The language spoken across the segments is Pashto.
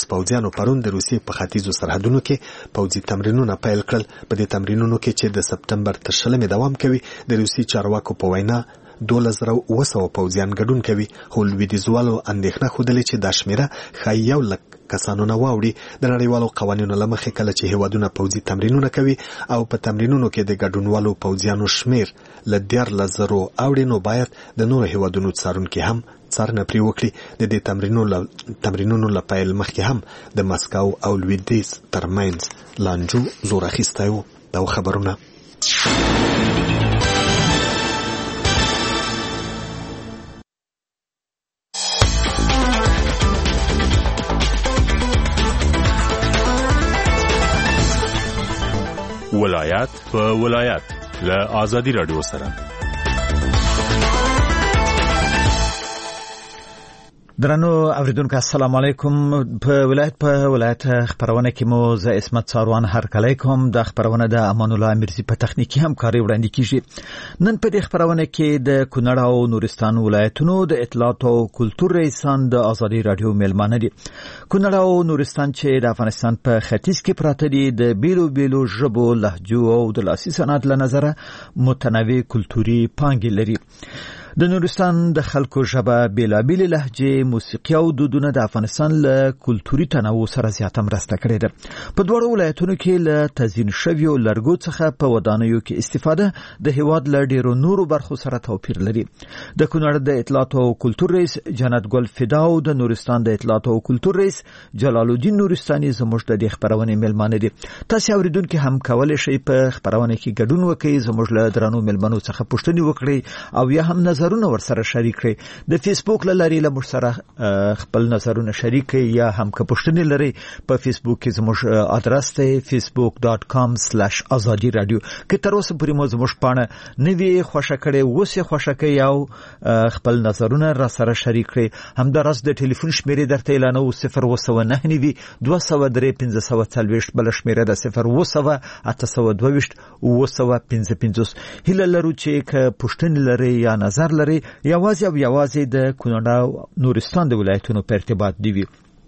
پوځیانو پرون د روسیې په ختیځو سرحدونو کې پوځي تمرینونه پیل کړل. په دې تمرینونو کې چې د سپتمبر تر 20 دوام کوي د روسي چارواکو په وینا 12,200 پوځیان ګډون کوي. خو لویدیځوالو اندېښنه ښودلې چې دا شمیره ښایي 100,000 کسانو نه واوړي. د نړیوالو قوانینو له مخې کله چې هیوادونه پوځي تمرینونه کوي او په تمرینونو کې د ګډونوالو پوځیانو شمیر له 13,000 اوړي نو باید د نورو هیوادونو څارونکي هم څارنه پرې وکړي. د دې تمرینونو له پیل مخکې هم د مسکو او لویدیځ ترمنځ لانجو زور اخیستی و. دا خبرونه ولایت په ولایت له آزادی رادیو سره. درنو اوریدونکو السلام علیکم. په ولایت خبرونه کې مو ز اسمت ساروان هر کله کوم. د خبرونه د امان الله مرزي په تخنیکی همکاري وړاندې کیږي. نن په دې خبرونه کې د کونړ او نورستان ولایتونو د اطلاعات او کلتور رئیسان د آزادی رادیو ملمانه دي. کونړ او نورستان چې د افغانستان په ختیځ کې پراته دي د بیلو ژبو لهجو او د لاسي صنعت له نظره متنوع کلتوري پانګې لري. د نورستان د خلکو ژبه بیلابیل لهجې موسیقي او دودونه د افغانستان له کلتوري تنوع سره زیاته مرسته کړې ده. په دوه ولایتونو کې له تزیین شویو لرګو څخه په ودانیو کې استفاده د هیواد له ډیرو نورو برخو سره توپیر لري. د کونړ د اطلاعات او کلتور رئیس جنت ګل فدا او د نورستان د اطلاعات او کلتور رئیس جلال الدین نورستاني زموږ د خبرونه ملمانه دي. تاسو اوریدونکو هم کولای شئ په خبرونه کې ګډون وکړئ، زموږ له درنو ملمنو څخه پوښتنه وکړئ او یا هم نظرونه ورسره شریک کړئ. د فیسبوک لارې له موږ سره خپل نظرونه شریک کړئ یا هم که پوښتنې لرئ په فیسبوک کې زموږ ادرس دی facebook.com/azadi radio. که تر اوسه پورې مو زموږ پاڼه نوی خوښه کړئ اوس یې خوښه کړئ او خپل نظرونه را سره شریک کړئ. همداراز د ټلیفون شمیرې درته اعلانوو 009 203 بل شمیره ده 00822 هیله لرو چې که پوښتنې لرئ یا نظر لرئ یوازې د کونړ او نورستان د ولایتونو په ارتباط دی.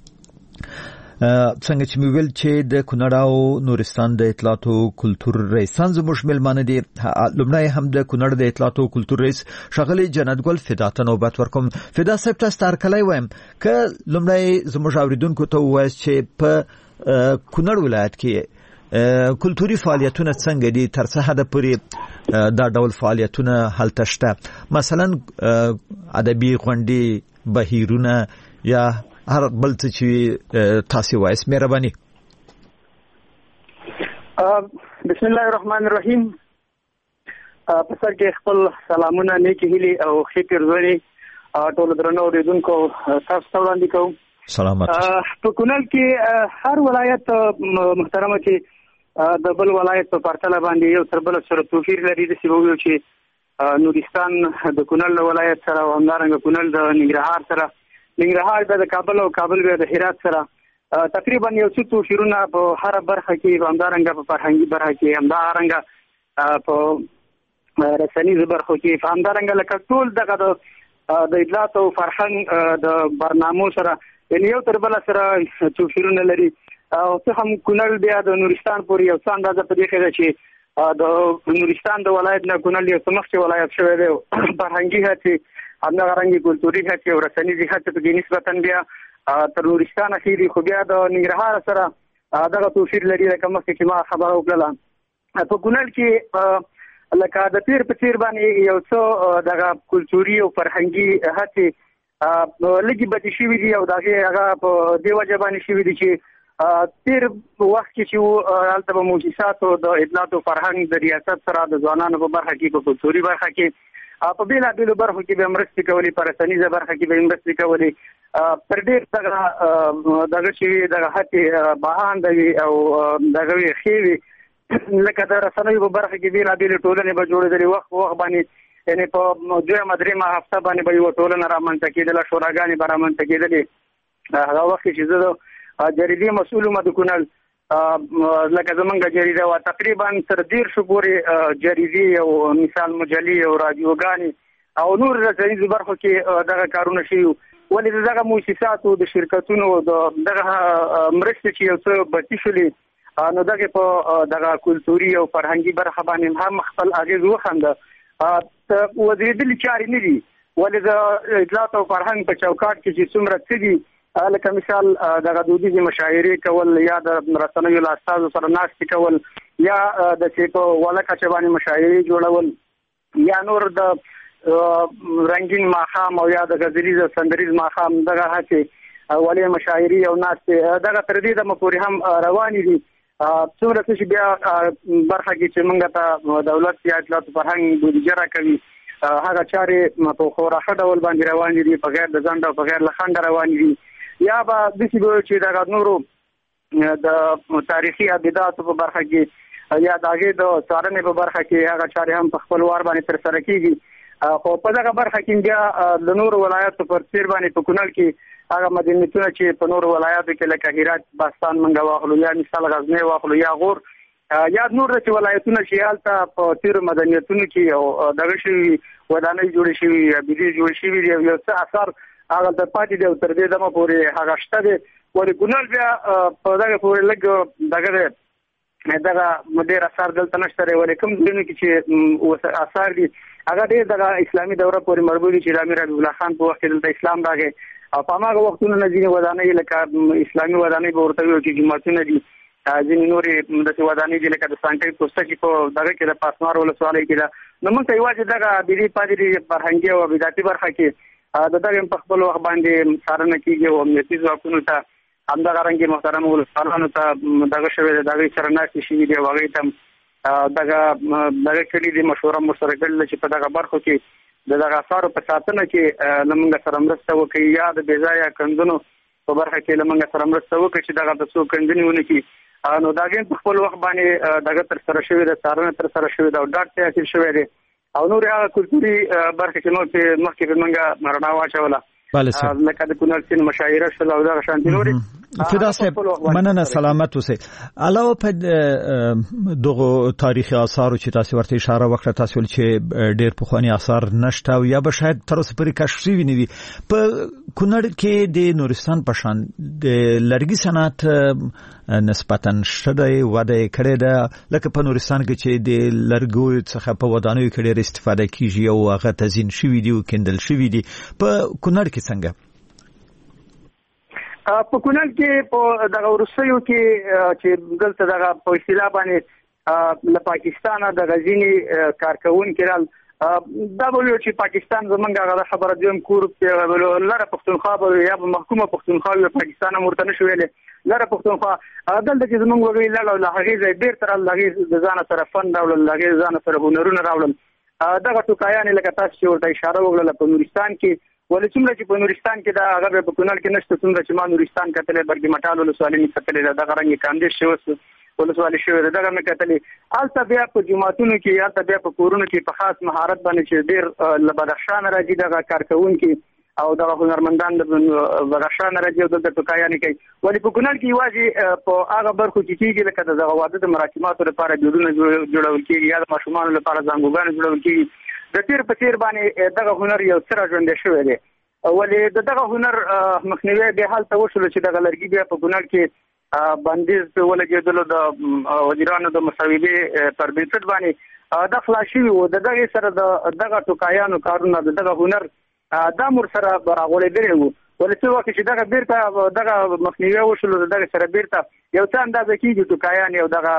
څنګه چې ویل چې د کونړ او نورستان د اطلاعات او کلتور رئیسان زموږ ملمانه دي. لومړی هم د کونړ د اطلاعات او کلتور رئیس ښاغلی جنت ګل فدا ته نوبت ورکوم. فدا صاحب تاسو هرکلی وایم که لومړی زموږ اوریدونکو ته ووایاست چې په کونړ ولایت کې کلتوري فعالیتونه څنګه دي، تر څه حد پورې دا ډول فعالیتونه هلته شته، مثلا ادبي غونډې، بهیرونه یا هر بل څه چې تاسو وایس. مهرباني. بسم الله الرحمن الرحیم. په سر کې خپل سلامونه، نیکی هیلې او ښې پیرزوینې ټولو درنو اوریدونکو تاسو ته وړاندې کوم. سلامات. په کونړ کې هر ولایت محترمه چې د بل ولایت په پرتله باندې یو تر بل سره توپیر لري. داسې به ویل چې نورستان د کونړ ولایت سره او همدارنګه کونړ د ننګرهار سره، ننګرهار د کابل او کابل د هرات سره تقریبا یو څه توپیرونه په هر برخه کې، همدارنګه په فرهنګي برخه کې، همدارنګه په رسنیزو برخو کې، همدارنګه لکه ټول دغه د اطلاعات او فرهنګ د برنامو سره یو تر بل سره توپیرونه لري. او څه هم کونړ بیا د نورستان پورې یو څه اندازه په دې کې ده چې د نورستان د ولایت نه کونړ یو څه مخکې ولایت شوی دی. فرهنګي هڅې، همدغه رنګې کلتوري هڅې او رسنیزې هڅې په کې نسبتا بیا تر نورستان ښې دي، خو بیا د ننګرهار سره دغه توپیر لري. لکه مخکې چې ما خبره وکړله په کونړ کې لکه د پیر په څیر باندې یو څه دغه کلتوري او فرهنګي هڅې لږې بدې شوي دي او د هغې هغه په دې وجه باندې شوي دي چې تیر وخت کې چې هلته به موسساتو د اطلاعات او فرهنګ د ریاست سره د ځوانانو په برخه کې، په کلتوري برخه کې، په بېلابېلو برخو کې به مرستې کولې، په رسنیزه برخه کې به مرستې کولې. تر ډېر دغه چې دغه هڅې بهانده وي او دغه وي ښې وي. لکه د رسنیو په برخه کې بېلابېلې ټولنې به جوړېدلې، وخت په وخت باندې یعنې په دویمه درېیمه هفته باندې به یوه ټولنه رامنځته کېدله، شوراګانې به رامنځته کېدلې. هغه وخت کې چې زه د جریدې مسؤل وم د کونړ، لکه زمونږ جریده وه تقریبا تر 13 پورې جریدې او مثال مجلې او رادیوګانې او نور رسنیزو برخو کې دغه کارونه شوي. ولې دغه مؤسساتو د شرکتونو دغه مرستې چې یو څه بچی شولې نو دغه په دغه کلتوري او فرهنګي برخه باندې هم خپل اغیز وخنده وزیدل چاري نه دي ولې د اطلاعات او فرهنګ په چوکاټ کې چې څومره څه دي لکه مثال دغه دودیزي مشاعرې کول یا د رسنیو لاستازو سره ناستې کول یا د چې په ولکه چبانې مشاعرې جوړول یا نور د رنگین ماخام او یا د غزلیز او سندریز ماخام دغه هڅه ولې مشاعرې او ناستې دغه تر دې د مپوري هم روانې دي څومره چې بیا برخه کې چې موږ ته دولت یا اطلاعات فرهنګ بودیجه راکوي هغه چارې په خورا ډول باندې روانې دي په غیر د ځنډ او په غیر لخند روانې دي یا به د چې د نورو د تاریخي ابداتو په برخه کې یا دغه د څارنې په برخه کې هغه چارې هم په خپل وار باندې تر سره کیږي خو په دغه برخه کې بیا د نورو ولایتو پر تیر باندې په کونړ کې هغه مدینتونه چې په نورو ولایتو کې لکه هرات باستان منګه واخلو یا مثال غزنی واخلو یا غور یا نور د ولایتونو چې حالت په تیر مدنیتونو کې او دغه شی ودانۍ جوړې شوی یا بيدی جوړې شوی دی یو څه اثر هغه د پاتې دی تر دې دمه پورې هغه شته دی ولې ګونل بیا په دغه پورې لګ دغه ډېر اثر دلته نشته ولې کوم دنه کې چې اثر دي هغه ډېر دغه اسلامي دوره پورې مربوط دي چې امیر حبیب الله خان په وخت دلته اسلام راغی او په هغه وختونو نه ځینې ودانۍ لکه اسلامي ودانۍ به ورته وي چې جماعتونه دي ځینې نورې د ودانۍ دي لکه د سانټي پوسټ چې په دغه کې د پاسمار ولسوالۍ کې ده نو موږ ته یوازې دغه بيدی پادری فرهنګي او بدعتي برخه کې د دغه په خپل وخت باندې څارنه کیږي او امنیتي ځواکونو ته همدغه رنګ محترم ولسمشرانو ته دغه شوی دغه سرناستي شي دی واغې ته دغه کلی دی مشوره مشترک چې په دغه برخو کې دغه اثارو په ساتنه کې لمنګ سره مرسته وکړي یا د بیځایا کندونو په برخه کې لمنګ سره مرسته وکړي چې دغه د څو کندنیونه کې نو دغه په خپل وخت باندې دغه تر سره شوی د څارنه تر سره شوی دا ډاټ تحصیل شوی دی او نور هغه کلتوري برخه کې نو چې مخکې په منګه مرنا واچوله لکه د کونړ سین مشاعره شول او دا شانتي نوري فدا صاحب مننه سلامت اوسئ علاوه په دغه تاریخي آثار چې تاسو ورته اشاره وکړه تاسو ول چې ډېر پخوانی آثار نشته او یا به شاید تر اوسه پورې کشف شوي نه وي په کونړ کې د نورستان په شان د لرګي صنعت نسبتاً شته وده کړې ده لکه په نورستان کې چې د لرګو څخه په ودانیو کې ډېر استفاده کیږي او هغه تزیین شوی دی او کندل شوی دی په کونړ کې څنګه په کونړ کې په دغه روسیو کې چې دلته دغه په اصطلاح باندې له پاکستانه د غزنی کارکون کړل دا ویل چې پاکستان زمونږ هغه خبره دیم کور په لاره پښتونخوا به یا محکومه پښتونخوا په پاکستان مرتنه شوې لاره پښتونخوا دلته چې زمونږ وګړي لاله هغه ځای ډیر تر لغې د ځان سره فن راول لغې ځان سره هنرونه راول دغه ټکایان لکه تاسو چې ورته اشاره وکړه په نورستان کې ولې څومره چې په نورستان کې دا هغه په کونړ کې نشته څومره چې ما نورستان کتلې برګي مټالو ولسوالۍ کتلې دا غرنګ کاندې شوس ولسوالۍ شوې دغه مې کتلې البته بیا په جماعتونو کې یا ته بیا په کورونو کې په خاص مهارت باندې چې ډېر له بدخشان راځي دغه کارکون کې او دغه هنرمندان د بدخشان راځي او د ټکایان کوي ولې په کونړ کې واځي په هغه برخو کې کېږي لکه دغه واده د مراسماتو لپاره جوړونه جوړول کېږي یا د ماشومان لپاره ځانګوګان جوړول کېږي د تیر په تیر باندې دغه هنر یو څه راځوندې شوی دی ولې دغه هنر مخنیوي به حال ته وشول چې دغه لرګي بیا په کونړ کې بندیز په ولګېدلو د وزیرانو د مصوبې پر بنسټ باندې د خلاصي وو دغه سره دغه ټکایانو کارونه دغه هنر دا مر سره راغولې دی ولې څه وخت چې دغه بیرته دغه مخنیوي وشول دغه سره بیرته یو څه اندازه کېږي ټکایان یو دغه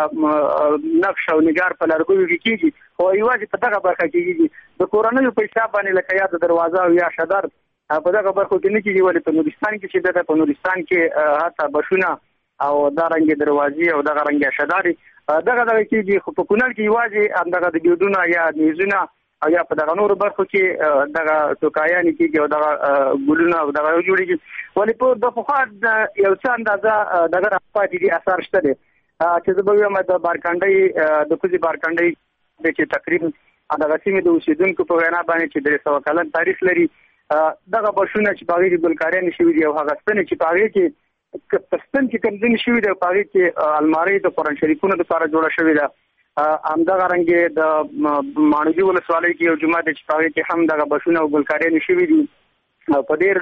نقش او نگار په لرګو کې کېږي خو یوازې په دغه برخه کې د کورونو په حساب باندې لکه یا د دروازه او یا شدر په دغه برخو کې نه کېږي ولې په نورستان کې چې دغه په نورستان کې حتی بشونه او دا رنګ دروازې او دغه رنګ شداري دغه کېږي خو په کونړ کې یوازې دغه د ګودونه یا نیزونه او یا په دغه نور برخو کې دغه ټکایان کېږي او دغه ګلونه او دغه جوړیږي ولې په د فخا یو څه اندازه دغه راپاتې دي اثر شته دي چې زه به وایم د بارکانډي د کوزي بارکانډي د چې تقریبا دغه سیمې د اوسیدونکو په وینا باندې چې 300 کلن تاریخ لري دغه بشونه چې باغې د ګلکاري نشوي دی او هغه ستنې چې باغې کې پستن کې کمزنی شوی دی باغې کې الماری د قرآن شریفونو لپاره جوړه شوې ده همدغه رنګ د مانوجي ولسوالۍ کې یو جمعه د چې باغې کې هم دغه بشونه او ګلکاري نشوي دي په ډېر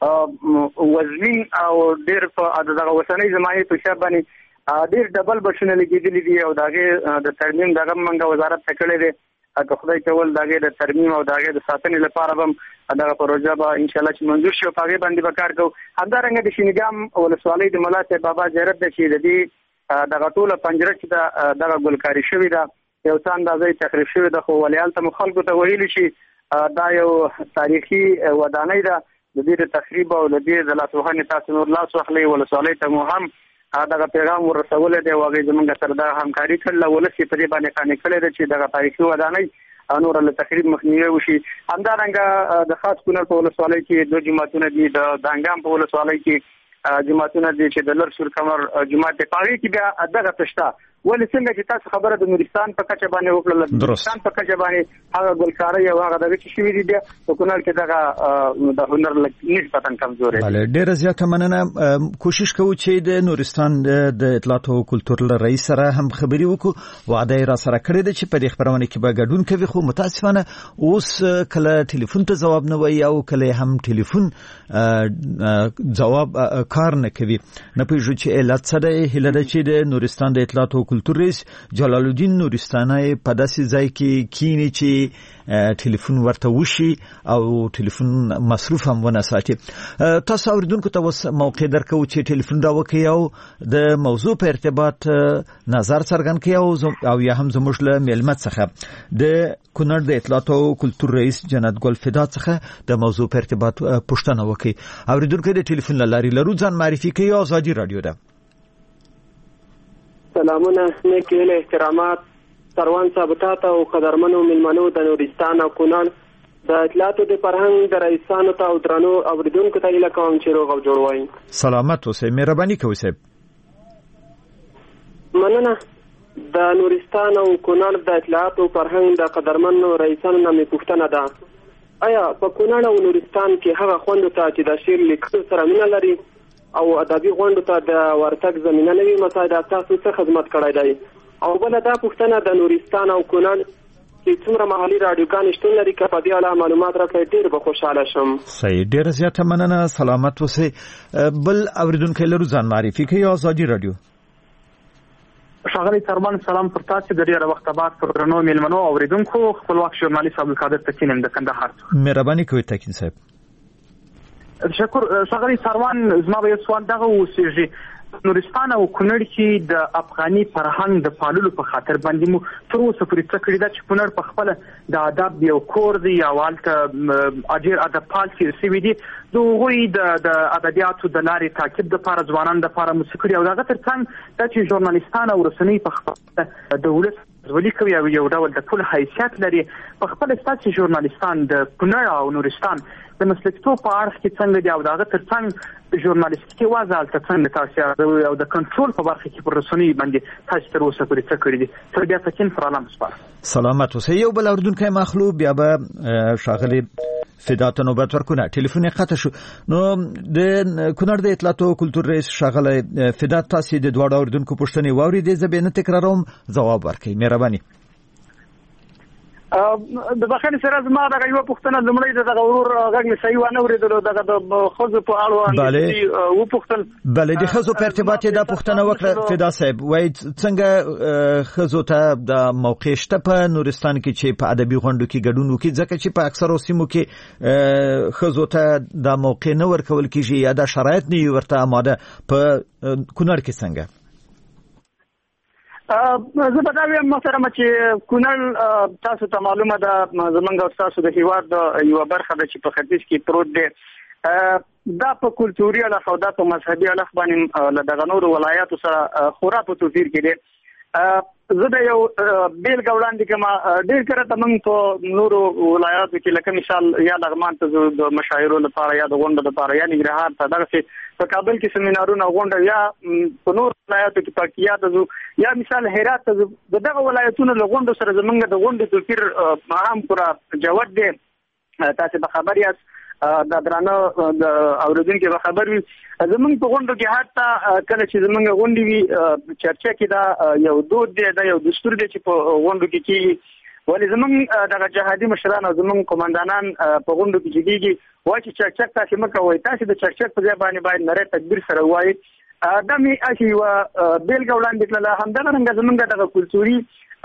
وزنین او ډیر په دغه وسنۍ زمانه په شابه باندې ډیر ډبل بشونه لګیدلې دي او دغه د ترمیم دغه منګه وزارت تکړه دي که خدای کول دغه د ترمیم او دغه د ساتنې لپاره هم دغه پروژه به ان شاء الله چې منظور شي په هغه باندې به کار کوو. همدارنګه د شینګام ولسوالۍ د ملات بابا زیارت د چې د دې دغه ټوله پنجره چې دغه ګلکاري شوی ده یو څه اندازې تخریب شوی ده خو ولیال ته خلکو ته ویل شي دا یو تاریخي ودانۍ ده د دې تخریب او د دې د لاسوهنې تاسو نور لاس واخلي ولسوالۍ ته مو هم دغه پیغام ورسول دی او هغه زمونږ سره د همکاري کړل ولسی په دې باندې قانې کړل چې دغه تاریخي ودانۍ نور له تخریب مخنیوي وشي. همدارنګه د خاص کونړ په ولسوالۍ کې دوه جماعتونه دي د دانګام په ولسوالۍ کې جماعتونه دي چې د لر سور کمر جماعت په پاره کې بیا دغه تشتا ولې څنګه چې تاسو خبره د نورستان په کچه باندې وکړل نورستان په کچه باندې هغه ګلکاري او هغه دغه چې شوی دي په کونړ کې دغه د هنر نسبتاً کمزوري دي. بله ډیره زیاته مننه. کوشش کوو چې د نورستان د اطلاعات او کلتور رئیس سره هم خبري وکړو. وعده را سره کړې ده چې په دې خبرونه کې به ګډون کوي خو متاسفانه اوس کله ټلیفون ته جواب نه وایي او کله هم ټلیفون جواب کار نه کوي. نه پېژو چې علت څه ده. هله ده چې د نورستان د اطلاعات او کلتور رئیس جلال الدین نورستاني په داسې ځای کې کینی چې ټلیفون ورته وشي او ټلیفون مصروف هم ونه ساتي. تاسو اوریدونکو ته اوس موقع درکو چې ټلیفون دا وکړي او د موضوع په ارتباط نظر څرګند کړي او یا هم زموږ له معلومات څخه د کونړ د اطلاعات او کلتور رئیس جنت ګل فدا څخه د موضوع په ارتباط پوښتنه وکړي. اوریدونکو د ټلیفون لاري لرو ځان معرفي کوي. آزادي رادیو ده. سلامونه نیکیل احترامات سروان ثابتات او قدرمنو ملمنو د نورستان او کونړ د اطلاعاتو د فرهنګ د رئیسانو ته او درنو اوریدونکو ته هیله کوم چې روغ او جوړ وای. سلامت اوسئ. مهرباني کوئ صاحب. مننه. د نورستان او کونړ د اطلاعاتو فرهنګ د قدرمنو رئیسانو نه مې پوښتنه ده آیا په کونړ او نورستان کې هغه خوندو ته چې د شعر لیکلو سره مینه لري او ادبي غونډو ته د ورتګ زمینه نه وي مساعد تاسو څه خدمت کړی دی او بل دا پوښتنه د نورستان او کونړ چې څومره محلي رادیوګان شتون لري که په دې اړه معلومات راکړئ ډېر به خوشحاله شم. صحیح ډېره زیاته مننه. سلامت اوسئ. بل اوریدونکی لرو ځان معرفي کوي. آزادي رادیو. ښاغلی سرمان سلام پر تاسو د ډېره وخته بعد پر درنو میلمنو اوریدونکو خپلواک ژورنالیست عبدالقادر تکین د کندهار څخه. مهرباني کوئ تکین صاحب. شکر. ښاغلی سروان زما به یو سوال دغه اوسېږي نورستان او کونړ کې د افغاني فرهنګ د پاللو په خاطر باندې مو تر اوسه پورې څه کړي ده چې کونړ په خپله د ادب یو کور دی او هلته ډېر ادب پال تېر شوي دي د هغوی د ادبیاتو د لارې تعقیب دپاره ځوانانو دپاره مو څه کړي او د هغه تر څنګ دا چې ژورنالیستان او رسنۍ په خپله د ولس ولي کوي او یو ډول د ټول حیثیت لري په خپله ستاسې ژورنالیستان د کونړ او نورستان د مسلکیتوب په اړخ کې څنګه دي او د هغه تر څنګ ژورنالیستیکي وضع هلته څنګه تاسو او د کنټرول په برخه کې پر رسنیو باندې تاسو تر اوسه پورې څه کړي دي. تر بیا سکین پر عالم سپار. سلامت اوسئ. یو بل اوریدونکی مخلو بیا به ښاغلي فدا ته نوبت ورکونه. ټلیفون یې قطع شو. نو د کونړ د اطلاعات او کلتور رئیس ښاغلی فدا تاسو د دواړو اوریدونکو پوښتنې واورېدې. زه به نه تکراروم جواب ورکړئ. مهرباني. د بخښنې سره زما دغه یوه پوښتنه لومړی د دغه ورور غږ مې صحیح وانه اورېدلو دغه د ښځو په اړوند وپوښتل. بله د ښځو په ارتباط یې دا پوښتنه وکړه فدا صاحب. وایي څنګه ښځو ته د موقع شته په نورستان کې چې په ادبي غونډو کې ګډون وکړي ځکه چې په اکثرو سیمو کې ښځو ته دا موقع نه ورکول کېږي یا دا شرایط نه وي ورته اماده. په کونړ کې څنګه؟ زه به دا ویم محترمه چې کونړ تاسو ته معلومه ده زموږ او تاسو د هېواد یوه برخه ده چې په ختیځ کې پروت دی. دا په کلتوري اړخ او دا په مذهبي اړخ باندې له دغه نورو ولایاتو سره خورا په توپیر کې دی. زه د یو بیلګه وړاندې کوم. ډېر کله ته موږ په نورو ولایاتو کې لکه مثال یا لغمان ته ځو د مشاعرو لپاره یا د غونډو لپاره یا ننګرهار ته دغسې په کابل کې سیمینارونه غونډه یا په نورو ولایاتو کې پکتیا ته ځو یا مثال هرات ته ځو. د دغه ولایتونو له غونډو سره زموږ د غونډې توپیر هم پوره جوت دی. تاسو به خبر یاست د درانه د اوریدونکو به خبر وي زمونږ په غونډو کې حتی کله چې زمونږ غونډې وي چرچا کې دا یو دود دی دا یو دستور دی چې په غونډو کې ولې زمونږ دغه جهادي مشران او زمونږ قومندانان په غونډو کې جديږي وایي چې چکچک تاسو مکه وایي تاسو د چکچک په ځای باندې باید نری تدبیر سره وایي دا می اسی و بیلګه وړاندې کړله همدغه رنګ زمونږ دغه کلتوري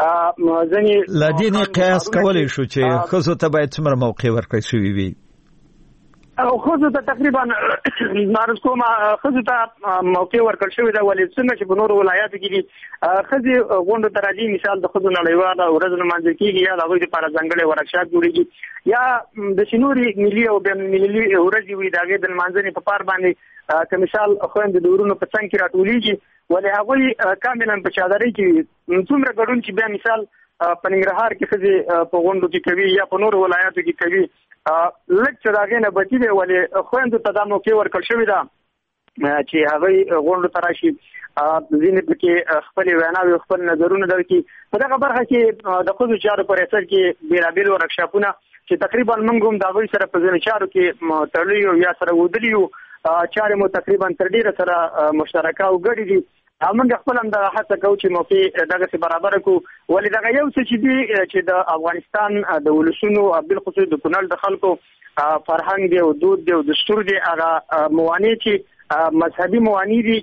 ځنې لدینی قیاس کولای شو چې خزو ته باید څومره موقع ورکړی شوی وي او خزو ته تقریبا نارس کومه خزو ته موقع ورکړل شوی دا ولې څنګه چې په نورو ولایاتو کې دي خزي غونډه تراجی مثال د خزو نړیواله ورځ نمانځل کیږي یا د هغوی لپاره ځانګړي ورکشاپ جوړیږي یا د شنوري ملي او بین المللي ورځ وي دغه د منځني په پار باندې که مثال خويند د ورونو په څنګه کې راټولېږي ولې هغوی کاملا په چادرې کې څومره ګډون چې بیا مثال په ننګرهار کې خزي په غونډو کې کوي یا په نورو ولایاتو کې کوي لکه داغه نه بچی دی ولې خويندو ته د موقع ورکړل شوی دا چې هغه غونډو تراشي ځینې پکې خپل ویناوي خپل نظرونه درکې په دغه برخه کې د خود چارو پر اثر کې بیلابل ورکشاپونه چې تقریبا موږ هم د هغوی سره په ځینې چارو کې تړلي یا سره ودلی یو چارې مو تقریبا تر ډیره سره مشترکه او ګډې دي موږ خپل هم د هڅه کوو چې موقع دغه څه برابر کړو ولې دغه یو څه چې دی چې د افغانستان د ولسونو بل خصوص د کونړ د خلکو فرهنګ دی او دود دی او دستور دی هغه موانع چې مذهبي موانع دي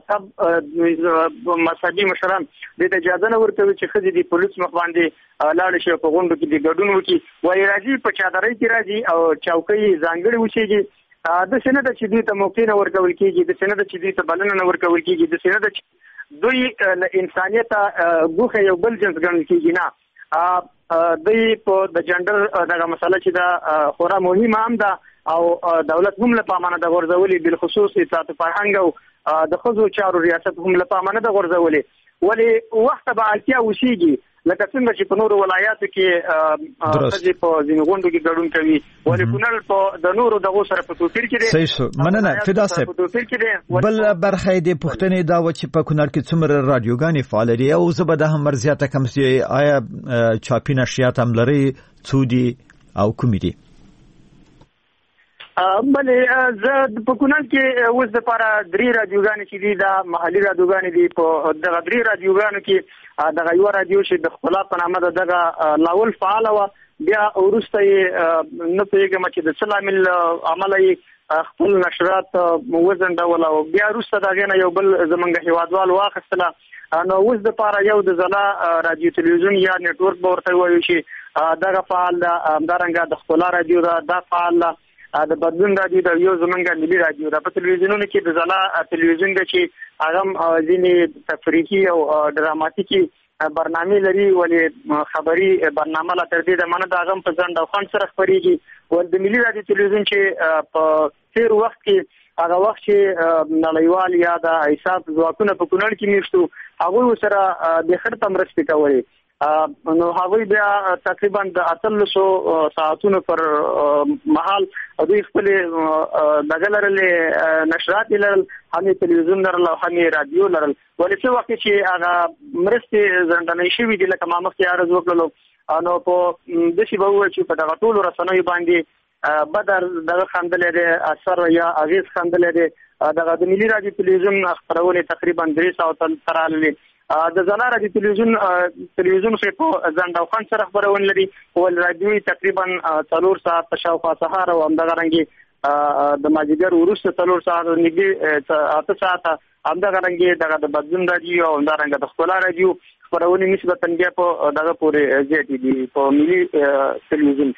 چې مذهبي مشران د اجازه نه ورکوي چې خځې د پولیس مخ باندې لاړ شي په غونډو کې د ګډون وکړي وایي راځي په چادرۍ کې راځي او چوکۍ ځانګړي وشيږي د سند چې دوی ته موقع نه ورکول کیږي د سند چې دوی ته بلنه نه ورکول کیږي د سند چې دوی انسانيت غوخه یو بل جنس ګڼل کیږي نه دوی په د جندر دغه مسله چې دا خورا مهمه هم ده او دولت هم له پامانه د غورځولې بل خصوص اطاعت فرهنګ او د خزو چارو ریاست هم له پامانه د غورځولې ولې وخت به اړتیا وشيږي لکه څنګه چې په نورو ولایاتو کې خځې په ځینو غونډو کې ګډون کوي ولې کونړ په د نورو دغو سره په توپیر کې دی صحیح شو مننه فدا صاحب بل برخه د پښتنې دا و چې په کونړ کې څومره رادیوګانې فعال دي او زه به د هم مرزياته کوم چې آیا چاپی نشریات هم لري څودي او کوم دي بلې زه په کونړ کې اوس د لپاره 3 رادیوګانې چې دي دا محلي رادیوګانې دي په دغه 3 رادیوګانو کې دغه یو رادیو چې د خپل په نامه دغه لاول فعال و بیا ورسته نه پیګم چې د سلامل عملي خپل نشرات وزن ډول او بیا ورسته دغه نه یو بل زمونږ هیوادوال واخستله نو اوس د لپاره یو د زلا رادیو تلویزیون یا نتورک ورته وایي چې دغه فعال ده همدارنګه د خپل رادیو دا فعال ده د بدلون رادیو د یو زمونږ ملي رادیو د په تلویزیونونو کې د زلا تلویزیون د چې هغه ځینې تفریحي او ډراماتیکي برنامه لري ولې خبري برنامه لا تر دې د منه د هغه په ځند او خان سره خبريږي ول د ملي رادیو تلویزیون چې په تیر وخت کې هغه وخت چې نړیوال یا د حساب ځواکونه په کونړ کې میشتو هغه سره د خرته مرسته کوي نو هغوی بیا تقریبا د 300 ساعتونو پر محل دوی خپل دغه لرلې نشرات لرل هم تلویزیون لرل او هم رادیو لرل ولې څه وخت چې هغه مرستې زندانې شوې دي لکه ما مخکې عرض وکړلو نو په د شی به و چې په دغه ټولو رسنیو باندې بدر دغه خندلې ده اثر یا اغیز خندلې ده دغه د ملي رادیو تلویزیون خبرونه تقریبا 300 ترالې د زلاره د تلویزیون خو په ځنداو خان سره خبرونه لري او رادیو تقریبا 4 ساعت په شاوخوا سهار او همدغه رنګي د ماجیګر ورسته 4 ساعت نږدې 8 ساعت همدغه رنګي د بدلون رادیو او همدغه رنګ د خپل رادیو خبرونه نسبتا بیا په دغه پورې زیاتې دي په ملي تلویزیون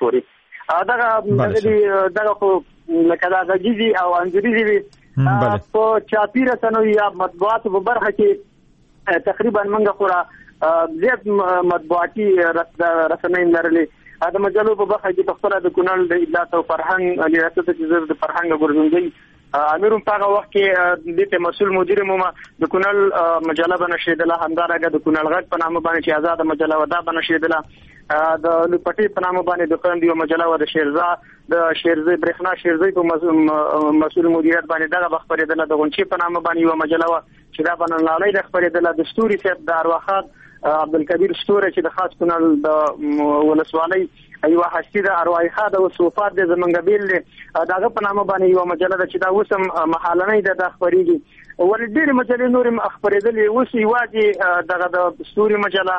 پورې دغه خو لکه دا غږیزي او انځوريزي په چاپیره سنوي یا مطبوعات په برخه کې تقریبا منګه خورا زیات مطبوعاتي رسنۍ لرلې د مجلو په برخه کې خپل د کونړ د اطلاعات او فرهنګ ریاست چې د فرهنګ ګورځندوی امیرم په هغه وخت کې د مسؤل مدیر موما د کونړ مجله بنشیدله همدارګه د کونړ غږ په نامه باندې چې آزاد مجله ودا بنشیدله د لپټي په نامه باندې د خوند یو مجله و د شیرزا د شیرزي برېښنا شیرزي په مسؤل مدیریت باندې دغه خبرېدله د غونچې په نامه باندې یو مجله و چې دا بنلالۍ د خبرېدله د ستوري صاحب د ارواحات عبدالکبیر ستوره چې د خاص کونړ د ولسوالۍ ایو هستی د ارواحات او صوفات د زمنګ بیل دغه په نامه باندې یو مجله ده چې دا وسم محالنۍ د خبرېږي ول ډېر مجلې نورم خبرېدلې اوس یوازې دغه د ستوري مجله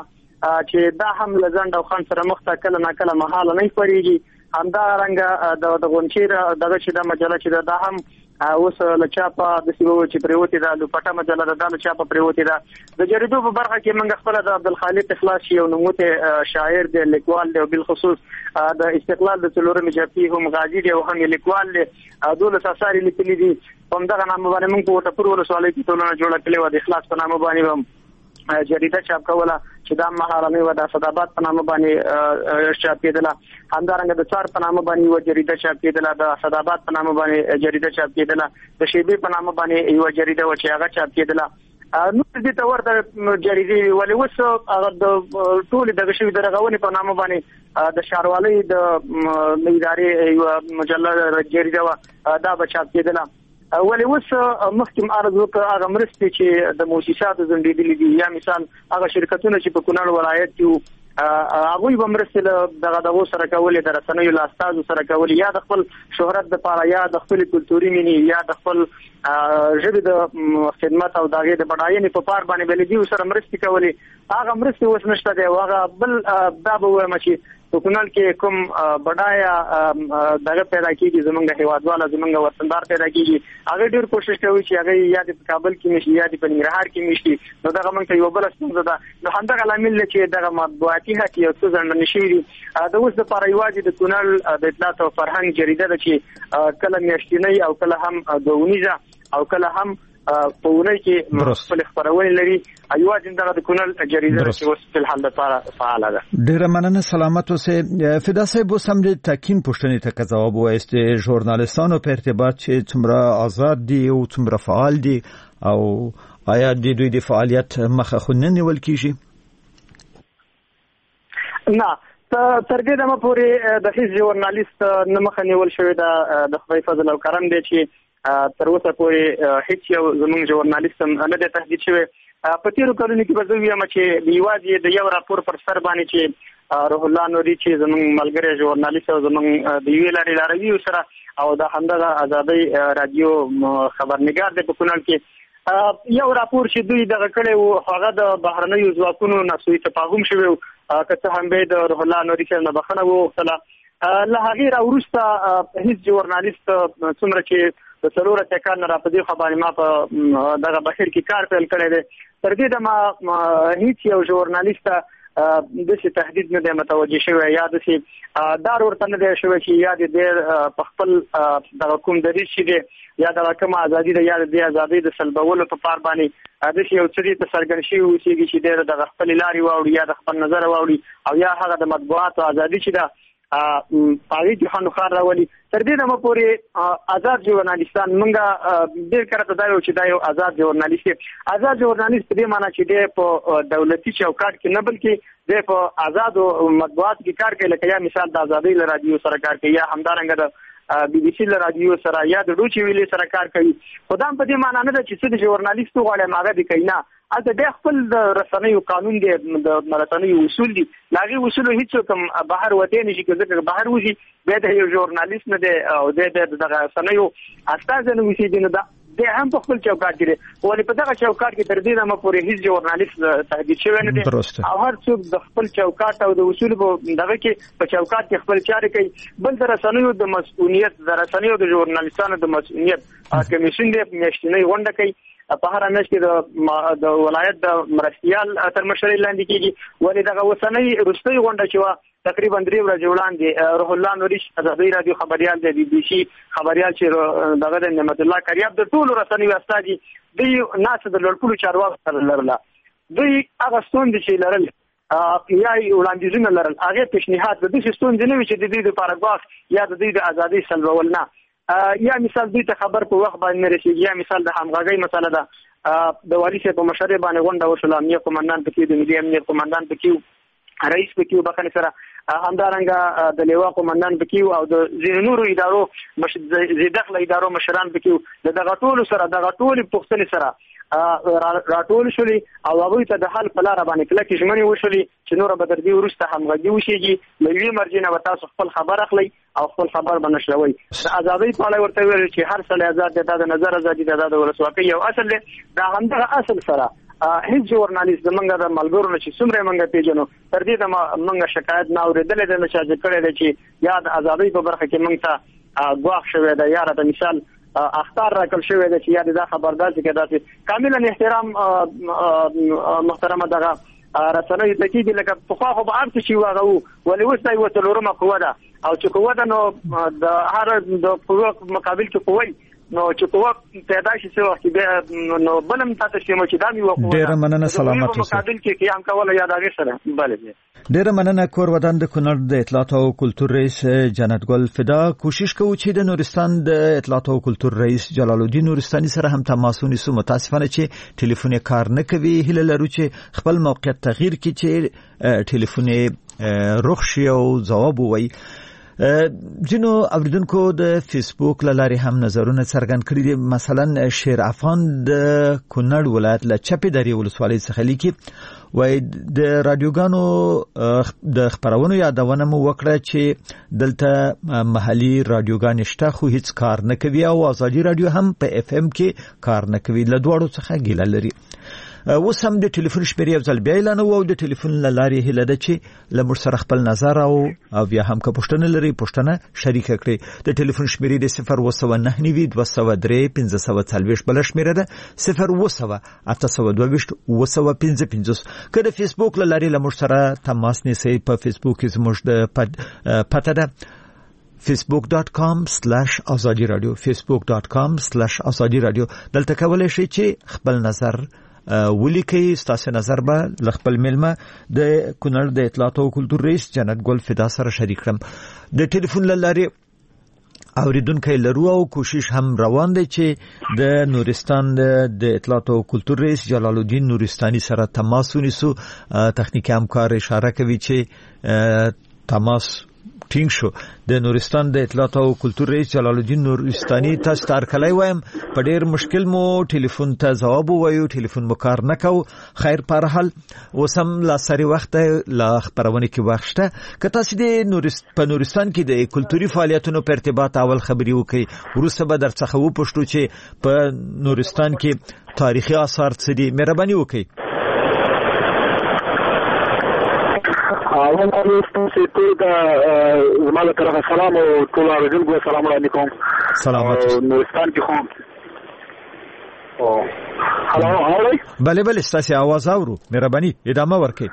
چې دا هم لزند او خان سره مخ ته کله نه کله محاله نه پریږي همدا رنګ د غونچیر دغه چې د مجله چې دا هم اوس لچاپا د سیمو چې پریوتی دا لپټه مجله د لچاپا پریوتی دا د جریدو په برخه کې موږ خپل د عبدالخالق اخلاص یو نوموته شاعر دی لیکوال دی بل خصوص د استقلال د څلورمې جبهې هم غازی دی او هم لیکوال دی دولس اثار لیکلي دي په دغه نامه باندې موږ په ټپور ولسوالۍ کې ټولنه جوړه کړې و د اخلاص په نامه باندې هم جریده چاپ کوله چې دا مهارانه و د صدابات په نامه باندې چاپ کېدله همدارنګه د څار په نامه باندې و جریده چاپ کېدله د صدابات په نامه باندې جریده چاپ کېدله د شیبې په نامه باندې یو جریده و چې هغه چاپ کېدله نو دې ته ورته جریده ولې وس هغه د ټول د شوی درغونې په نامه باندې د شاروالۍ د ادارې یو مجله جریده و دا چاپ کېدله ولې اوس مخکې عرض وکړ هغه مرستې چې د مؤسساتو زندګۍ دي یا مثال هغه شرکتونه چې په کونړ ولایت کې هغه به مرستې دغه سره کولې د رسنیو لاستازو سره کولې یا د خپل شهرت د لپاره یا د خپل کلتوري مینې یا د خپل ژبې د خدمت او دغه د بډاینې په پار باندې بلدي سره مرستې کولې هغه مرستې اوس نشته دی هغه بل دا به وایم چې په کونړ کې کوم بډایا دغه پیدا کیږي زمونږ هیوادواله زمونږ وطندار پیدا کیږي هغه ډیر کوشش کوي چې هغه یا د کابل کې نشي یا د ننګرهار کې نشي نو دغه موږ ته یو بل ستونزه ده نو همدغه لامل چې دغه مطبوعاتي حق یو څه ځنډ نشي د اوس د لپاره یوازې د کونړ د اطلاعات او فرهنګ جریده ده چې کله میاشتنۍ او کله هم دونیزه او کله هم په ونې کې خپل خبرونه لري ایواز دغه د کونړ جریده چې اوس په حال لپاره فعال ده ډیر مننه سلامت اوسه فدا صاحب اوس هم د تاکین پوښتنې ته جواب وایست ژورنالیستانو په ارتباط چې څومره آزاد دي او څومره فعال دي او آیا د دوی د فعالیت مخه خو نه نیول کیږي نه تر دې دمه پورې د هیڅ ژورنالیست نه مخه نیول شوی د خدای فضل او کرم دی چې تر اوسه پورې هیڅ یو زموږ ژورنالیست نه د تهدید شوی په تیرو کلونو کې به زه وایم چې د یوازې د یو راپور پر سر باندې چې روح الله نوري چې زموږ ملګری ژورنالیست او زموږ د یو لاري لاروي سره او د همدغه آزادۍ رادیو خبرنګار د په کونړ کې یو راپور چې دوی دغه کړی وو هغه د بهرنیو ځواکونو نسوي تفاهم شوی که څه هم به د روح الله نوري سره بخښنه وغوښتله له هغې راوروسته هیڅ ژورنالیست څومره چې د څلور اتیا نه را پدې خبرې ما په دغه بهیر کې کار پیل کړی دی تر دې د هیڅ یو ژورنالیست د څه تهدید نه دی متوجه شوی یا د څه دار ورته نه دی شوی چې یا د په خپل د کوم دریځ چې دی یا د کوم ازادي دی یا د ازادي د سلبولو په پار باندې د یو څه د سرګن شي اوسېږي چې د خپل لاري واوړي یا د خپل نظر واوړي او یا هغه د مطبوعات ازادي چې دا پاوی جهان خار راولي تر دې دمه پورې آزاد ژورنالیستان مونږه ډېر کړه دا یو چې دا یو آزاد ژورنالیست دې معنی چې دې په دولتي چوکاټ کې نه بلکې دې په آزاد مطبوعات کې کار کوي لکه یا مثال د آزادۍ رادیو سره کار کوي یا همدارنګه د بي بي سي رادیو سره یا د ډوچي ویلي سره کار کوي خدام په دې معنی نه ده چې څه د ژورنالیست غواړي ماغه دي کوي نه اته د خپل د رسنیو قانون دی د رسنیو اصول دي لاغي اصول هیڅ کوم بهر وته نشي کېږي بهر وځي به د یو ژورنالیست نه دی او د رسنیو استاد نه وسی دي نه د هم په خپل چوکاټ کې ولې په دغه چوکاټ کې تر دې نه مپورې هیڅ ژورنالیست تهدید شوی نه دی او هر څوک د خپل چوکاټ او د اصول په دغه کې په چوکاټ کې خپل چارې کوي بل د رسنیو د مسؤلیت د رسنیو د ژورنالیستانو د مسؤلیت کمیشن دی میاشتنۍ غونډه کوي په هر میاشت کې د ولایت د مرستيال تر مشرۍ لاندې کېږي ولې دغه وسنۍ روستۍ غونډه چې تقریبا 3 ورځې وړاندې روح الله نوري آزادۍ رادیو خبريال د بي بي سي خبريال چې دغه د نعمت الله کریاب د ټولو رسنیو استادي دوی ناس د لړپلو چارواکو سره لرله دوی هغه ستوندې چې لرل یا وړاندیزونه لرل هغه پیشنهاد د دې ستوندې نه وي چې د دې لپاره غواړي یا د دې د آزادۍ سلبول نه یا مثال دوی ته خبر په وخت باندې رسیږي یا مثال د همغږۍ مسله ده د والی سره په مشرۍ باندې غونډه وشوله امنیت قومندان پکې د ملي امنیت قومندان پکې رئیس پکې بخنه سره همدارنګه د لیوا قومندان پکې او د زیر نورو ادارو زیدخله ادارو مشران پکې دغه ټول سره دغه ټول پښتني سره راټول شولي او هغه ته د حل په لار باندې کله کې ژمنې وشولي چې نور به تر دې ورسته همغږي وشيږي لوی مرجینه و تاسو خپل خبر اخلي او خپل خبر بنشلوي د ازادۍ په اړه ورته ویل چې هر څه آزاد دي د نظر ازادي د ولسواکۍ یو اصل دی دا همدغه اصل سره هیڅ ژورنالیست زمونږ د ملګرو چې څومره موږ پیژنو تر دې د موږ شکایت نه اورېدلې ده چې کړی دی چې یا د ازادۍ په برخه کې موږ ته ګواښ شوی دی یا د مثال اختار راکړل شوی دی چې یا د خبردار چې داسې کاملا احترام محترمه دغه رسنۍ ته کېږي لکه پخوا خو به هر څه چې واغو ولې اوس دا یوه څلورمه قوه ده او چې قوه ده نو د هر د قوه مقابل کې قوه نو چې قوه پیدا شي څه وخت بیا نو بلم تاسو چې دا یو قوه ډېره مننه سلامت اوسئ مقابل کې قیام کول یا د هغې سره بله ډېره مننه کور ودان د کونړ د اطلاعات او کلتور رئیس جنت ګل فدا کوشش کوو چې د نورستان د اطلاعات او کلتور رئیس جلال الدین نورستاني سره هم تماس ونیسو متاسفانه چې ټلیفون کار نه کوي هیله لرو چې خپل موقعیت تغییر کړي چې ټلیفون رخ شي او ځواب ووایي جنو اوریدونکو د فیسبوک لارې هم نظرونه څرګند کړي دي مثلا شیر افغان د کونړ ولایت له چپې درې ولسوالۍ څخه لیکي وای د رادیوګانو د خبرونو یادونه مو وکړه چې دلته محلي رادیوګان شته خو هیڅ کار نه کوي او ازادي رادیو هم په اف ام کې کار نه کوي له دواړو څخه ګیله لري اوس هم د ټلیفون شمیرې یو ځل بیا اعلان او د ټلیفون لارې هله ده چې له موږ سره خپل نظر او بیا هم که پوښتنه لري پوښتنه شریک کړئ د ټلیفون شمیرې د 0299240 بل شمیره ده 0808225 که د فیسبوک لارې له موږ سره تماس نیسئ په فیسبوک کې زموږ د پته ده facebook.com/azadi radio facebook.com/azadi radio دلته کولای شئ چې خپل نظر ولیکي ستاسو نظر به لخپل ملمه د کونړ د اطلاعات او کلتور رئیس جنت ګل فدا سره شریک کړم د ټلیفون لارې اوریدونکو لرو او کوشش هم روان دی چې د نورستان د اطلاعات او کلتور رئیس جلال الدین نورستاني سره تماس ونیسو تخنیکی همکار اشاره کوي چې تماس ټینګ شو د نورستان د اطلاعات او کلتور رئیس جلال الدین نورستاني تاسو ته کلای وایم په ډیر مشکل مو ټلیفون ته جواب وایو ټلیفون مو کار نه کو خیر په هر حال وسم لا سری وخت لا خبرونه کې واخته که تاسو د نورستان کې د کلتوري فعالیتونو په ارتباط اول خبري وکي ورسره به درڅخه و پښتو چې په نورستان کې تاریخي آثار څه دي مهرباني وکي اول تاسو ته د زماله طرفه سلام او ټول اوریدونکو سلام علیکم سلامات نورستان کې خو او هلو اورئ بله بله ستاسو आवाज اورو مهرباني ادامه ورکړئ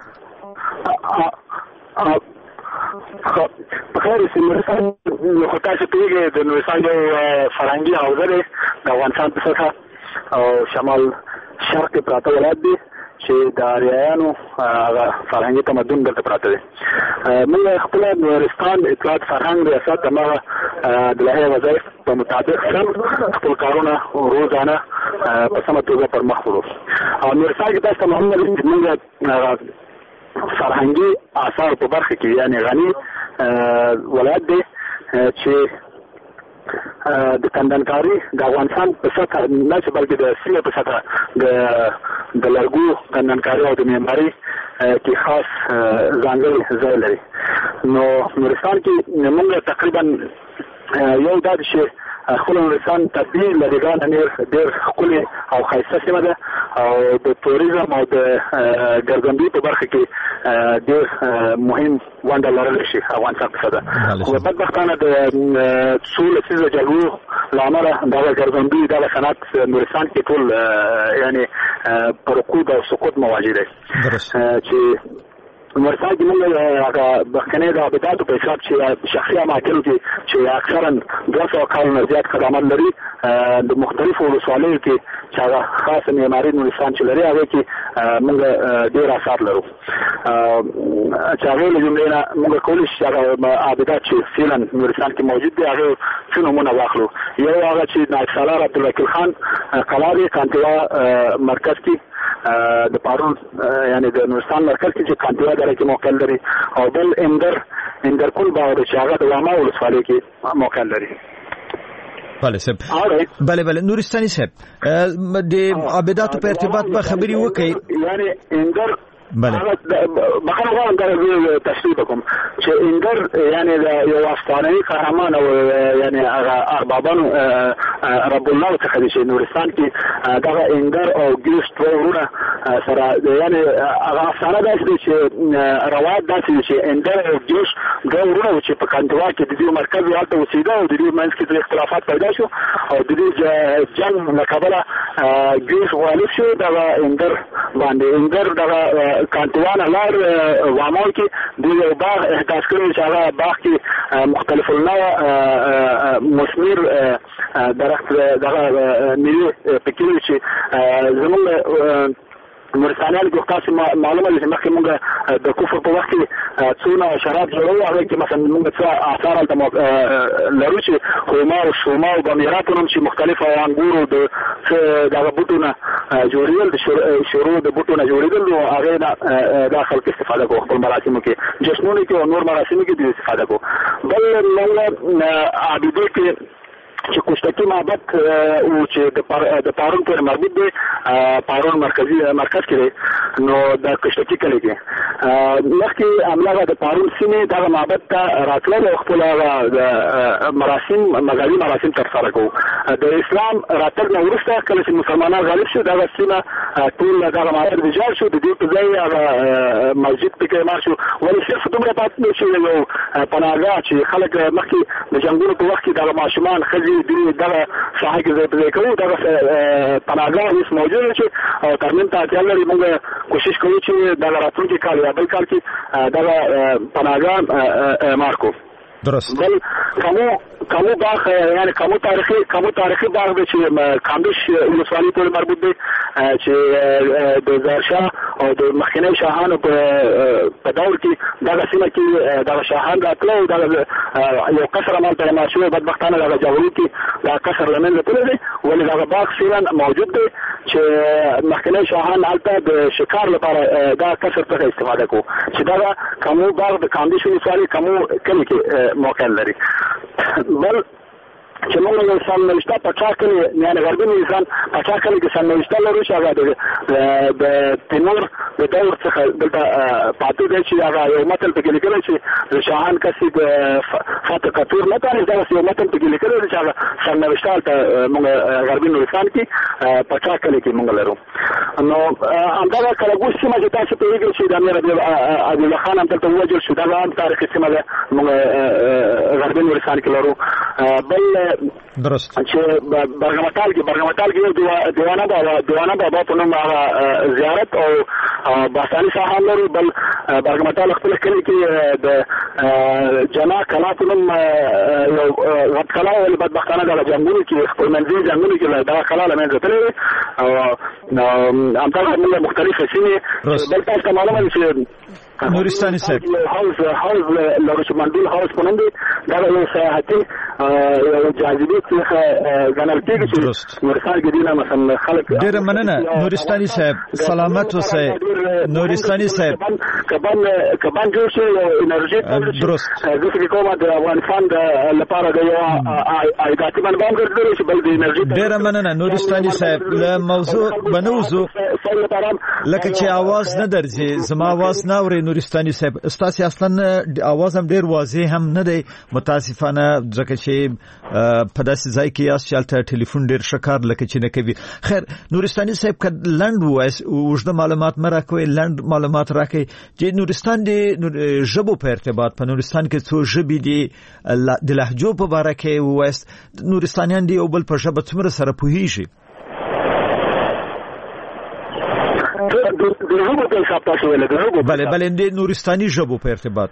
په خیر سي نورستان خو تاسو پیږئ د نورستان یو فرهنګي حوزه ده د افغانستان په څخه او شمال شرق پراته ولایت دی چې د آریایانو فرهنګي تمدن دلته پراته دی موږ خپل نورستان اطلاعات فرهنګ ریاست دغه د لایحې وظایف په مطابق سم خپل کارونه روزانه په سمه توګه پر مخ وړو او نورستان کې تاسو ته معلومه ده چې موږ فرهنګي آثار په برخه کې یعنی غني ولایت دی چې د کندنکاری د افغانستان په سطح نه چې بلکې د سیمې په سطح د لرګو کندنکاری او د معماري کې خاص ځانګړی ځای لري نو نورستان کې موږ تقریبا یو دا چې خپل نورستان طبیعي لرګان ډېر ښکلې او ښایسته سیمه ده او د توریزم او د ګرځندوی په برخه کې ډېر مهم ونډه لرلی شي افغانستان په سطح خو بدبختانه د څو لسیزو جګړو له امله دغه ګرځندوی دغه صنعت نورستان کې ټول یعنې په رکود او سقوط مواجه دی چې نورستان کې موږ هغه بخکنۍ د عباداتو په حساب چې شخصي اماکنو کې چې اکثرا 200 کالونه زیات خدمات لري د مختلفو ولسوالیو کې چې هغه خاص معماري نورستان چې لري هغه کې موږ ډېر آثار لرو چې هغه له جملې نه موږ کولی شو هغه عبادات چې فعلا نورستان کې موجود دي هغه څه نمونه واخلو یو هغه چې نایب سالار عبدالوکیل خان کلا دی کانتیوا مرکز کې د پارون یعنی د نورستان مرکز کې چې کانتیوا دره کې موقع لري او بل اندرکول باور چې هغه د واما ولسوالۍ کې موقع لري بله صاحب بله نورستاني صاحب د عباداتو په ارتباط به خبري وکړي یعنی اندر بله بخیر غواړم دا تشریح وکړم چې اندر یعنی یو افسانوي قهرمان او یعنی هغه اربابانو رب الله څخه چې نورستان کې دغه اندر او ګیس دوه ورونه سره یعنی هغه افسانه داسې چې روایت داسې چې اندر او جوش دوه ورونه چې په کندوا کې د دې مرکز هلته اوسېده او د دې منځ کې اختلافات پیدا شو او د دې جنګ له کبله جوش غالب شو دغه اندر باندې اندر دغه کندوا نه لار وامول کې د یو باغ احداث کړی چې هغه باغ کې مختلف النوع مثمر درخت دغه میوې پکې چې زموږ نورستانیان کې تاسو معلومه ده چې مخکې موږ د کفر په وخت کې څونه شراب جوړو هغه کې مثلا موږ څه آثار هلته لرو چې خوما او شوما او بمیرات هم چې مختلف انګورو دغه بوټونه جوړېدل د شروع د بوټونه جوړېدل او هغه د خلک استفاده کوي خپل مراسمو کې جشنونو کې او نور مراسمو کې د استفاده کوي بل موږ عابدو کې چې کوشتکی معبد او چې د پارون پر مربوط دی پارون مرکز کې دی نو د کوشتکی کلی کې مخکې همدغه د پارون سیمې دغه معبد ته راتلل او خپل مراسم مذهبي مراسم ترسره کوو د اسلام راتګ نه وروسته کله چې مسلمانان غالب شو دغه سیمه ټول دغه معبد ویجاړ شو د دې په ځای هغه مسجد پکې مار شو ولې صرف دومره پاتې نه شو یو پناهګاه چې خلک مخکې د جنګونو په وخت کې دغه ماشومان ښځې دغه ساحه کې ځای کوو دغه پناهګاه اوس موجود چې او ترمیم ته اړتیا لري موږ کوشش کوو چې دغه راتلونکي کال یا بل کال کې دغه پناهګاه اعمار کړو درست بل کومو باغ یعنی کومو تاریخي باغ دی چې کامبش ولسوالۍ پورې مربوط دی چې د زرشاه او د مخکني شاهانو په دور کې دغه سیمه کې دغه شاهان راتلو دغه یو قصر عملته اعمار شوی بدبختانه دغه جوړو کې دا قصر له منځه تللی دی ولې دغه باغ فعلا موجود دی چې مخکني شاهان هلته د شکار لپاره دا قصر څخه استفاده کوو چې دغه کومو باغ د کامبش ولسوالۍ کومو کلي کې موقع لري بل چې موږ یو سرنوشته په ټاکلي یعنې غربي نورستان په ټاکلي کې سرنوشته لرو چې هغه د تیمور د دور څخه دلته پاتې دی چې هغه یو متن پکې لیکلی چې د شاهان کسي د فتح کتور نه تاریخ دغسې یو متن پکې لیکلی دی چې هغه سرنوشته هلته موږ غربي نورستان کې په ټاکلي کې موږ لرو نو همدغه کلګوش سیمه چې تاسو پوهېږئ چې د امیر عبدالله خان هم دلته ووژل شو دغه هم تاریخي سیمه ده موږ غربي نورستان کې لرو بل درست چې برګمټال کې یو دیوانه بابا په نوم زیارت او باستاني شاهان لري بل برګمټال خپل کلی کې د جنا کلا په نوم یو غټ کلا او بدبختانه د جنګونو کې خپل منځي جنګونو کې دا کلا لمنځه تللی او همدغه مختلفه سیمې بل تاسو معلومه ده چې نورستاني صاحب هاوس لرو چې منډول هاوس په نوم دی دا یو سیاحتي جاذبه څخه ګڼل کېږي چې نورستان کې دینه مثلا خلک ډېر مننه نورستاني صاحب سلامت اوسئ نورستاني صاحب کبان جوړ شي انرژي درست زه فکر کوم د افغانستان لپاره د یو عایداتي منبع هم ګرځېدلی چې بل د انرژي ډېر مننه نورستاني صاحب له موضوع بنوزو لکه چې आवाज نه درځي زما आवाज نه اوري نورستاني صاحب استاسي اصلا आवाज هم ډېر واضح هم نه دی متاسفانه ځکه چې په داسې ځای کې یاست چې هلته ټلیفون ډېر ښه کار لکه چې نه کوي خیر نورستاني صاحب که لنډ ووایاست اوږده معلومات مه راکوئ لنډ معلومات راکوئ چې نورستان د ژبو په ارتباط په نورستان کې څو ژبې دي د لهجو په باره کې ووایاست نورستانیان د یو بل په ژبه څومره سره پوهېږي بله د نورستاني ژبو په ارتباط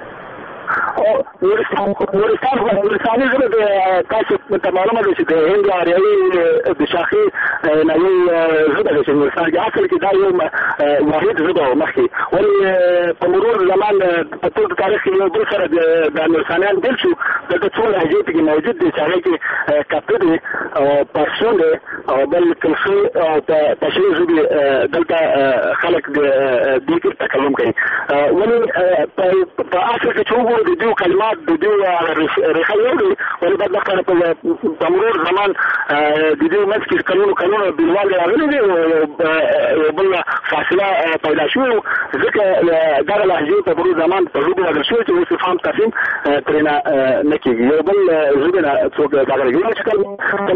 نورستاني ژبه د تاسو ته معلومه ده چې د هند آریایي د شاخي نه یو ژبه ده چې نورستان کې اصل کې دا یو واحد ژبه وه مخکې ولې په مرور زمان په ټول تاریخ کې یو بل سره د نورستانیان بېل شو دلته څو لهجې پکې موجود دي چې هغې کې کپي دی او پرسون دی او بل کلخي او پشلي ژبې دلته خلک د دې کې تکلم کوي ولې په اصل کې چې وګورو د دوی کلمات د دوی ریښه یو دی ولې بدبختانه په مرور زمان د دوی منځ کې کلونو کلونو بیلوالي راغلي دي او بل فاصله پیدا شوې ځکه دغه لهجې په بروز زمان په ژبه بدل شوې چې اوس فهم تقسیم ترېنه نه کېږي یو بل ژبه نه څوک دغه لهجې چې کله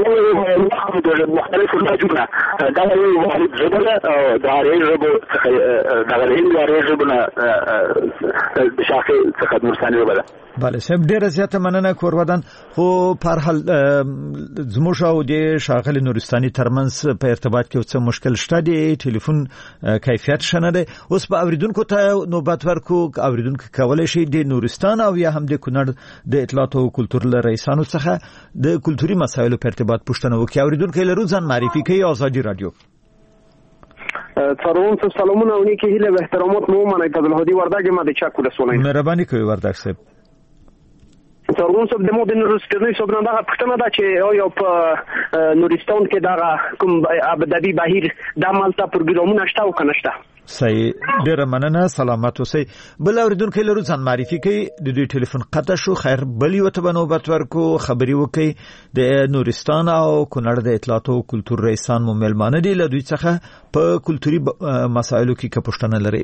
مختلفو لهجو نه دغه یو واحد ژبه ده د هرې ژبو څخه دغه هند هرې ژبو نه د شاخې څخه نورستاني ژبه ده. بله صاحب ډیره زیاته مننه کورودان خو په هر حال زموږ او د ښاغلي نورستاني ترمنځ په ارتباط کې څه مشکل شته دی ټلیفون کیفیت شنه دی اوس په اوریدونکو ته نوبت ورکو اوریدونکو کولای شي د نورستان او یا هم د کونړ د اطلاعات او کلتور له رئیسانو څخه د کلتوري مسایلو په ارتباط پوښتنه وکړي اوریدونکو لرو ځان معرفي کوي آزادي رادیو څارون سلامونه او نیکی هیله و احترامات مو منای فضل هادي وردګ ما د چا کوله سولای مهرباني کوي وردګ صاحب څارون صاحب د مو د نورستاني صاحب نه دا پښتنه دا چې آیا په نورستان کې دا کوم ابدابي بهیر د عملته پروګرامونه شته او کنه شته صحیح ډیره مننه سلامات اوسئ بل اوریدونکو لرو ځان معرفي کوي د دوی ټلیفون قطع شو خیر بلی وته بنوبت ورکو خبري وکي د نورستان او کونړ د اطلاعات او کلتور رئیسان مو ملمانه دي له دوی څخه په کلتوري مسایلو کې کپښتنه لري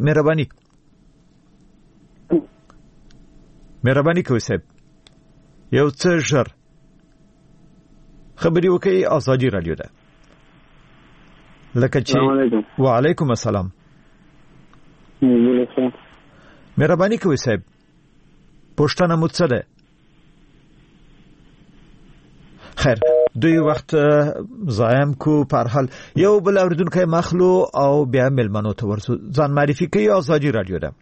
مهرباني کوي صاحب یو څه ژر خبري وکي آزادي رادیو ده لکه چې وعلیکم السلام مهرباني کوي صاحب پښتنه مو څه ده خیر دوی وخت زایم کو پر حال یو بل اوریدونکو مخلو او بیا ملمنو ته ورسو ځان معرفي کوي آزادي رادیو ده